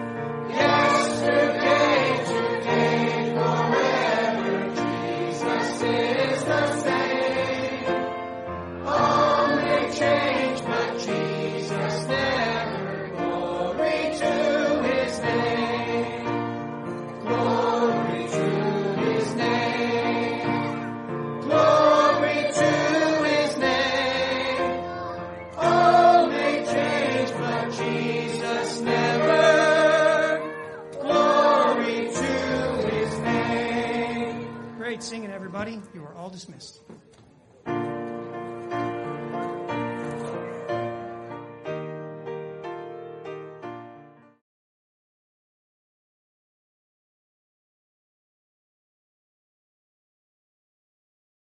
Yesterday, today, forever, Jesus is the same. All may change, but Jesus never. Glory to His name. Glory to His name. Glory to His name. All may change, but Jesus never. Glory to His name. Great singing, everybody. You are all dismissed.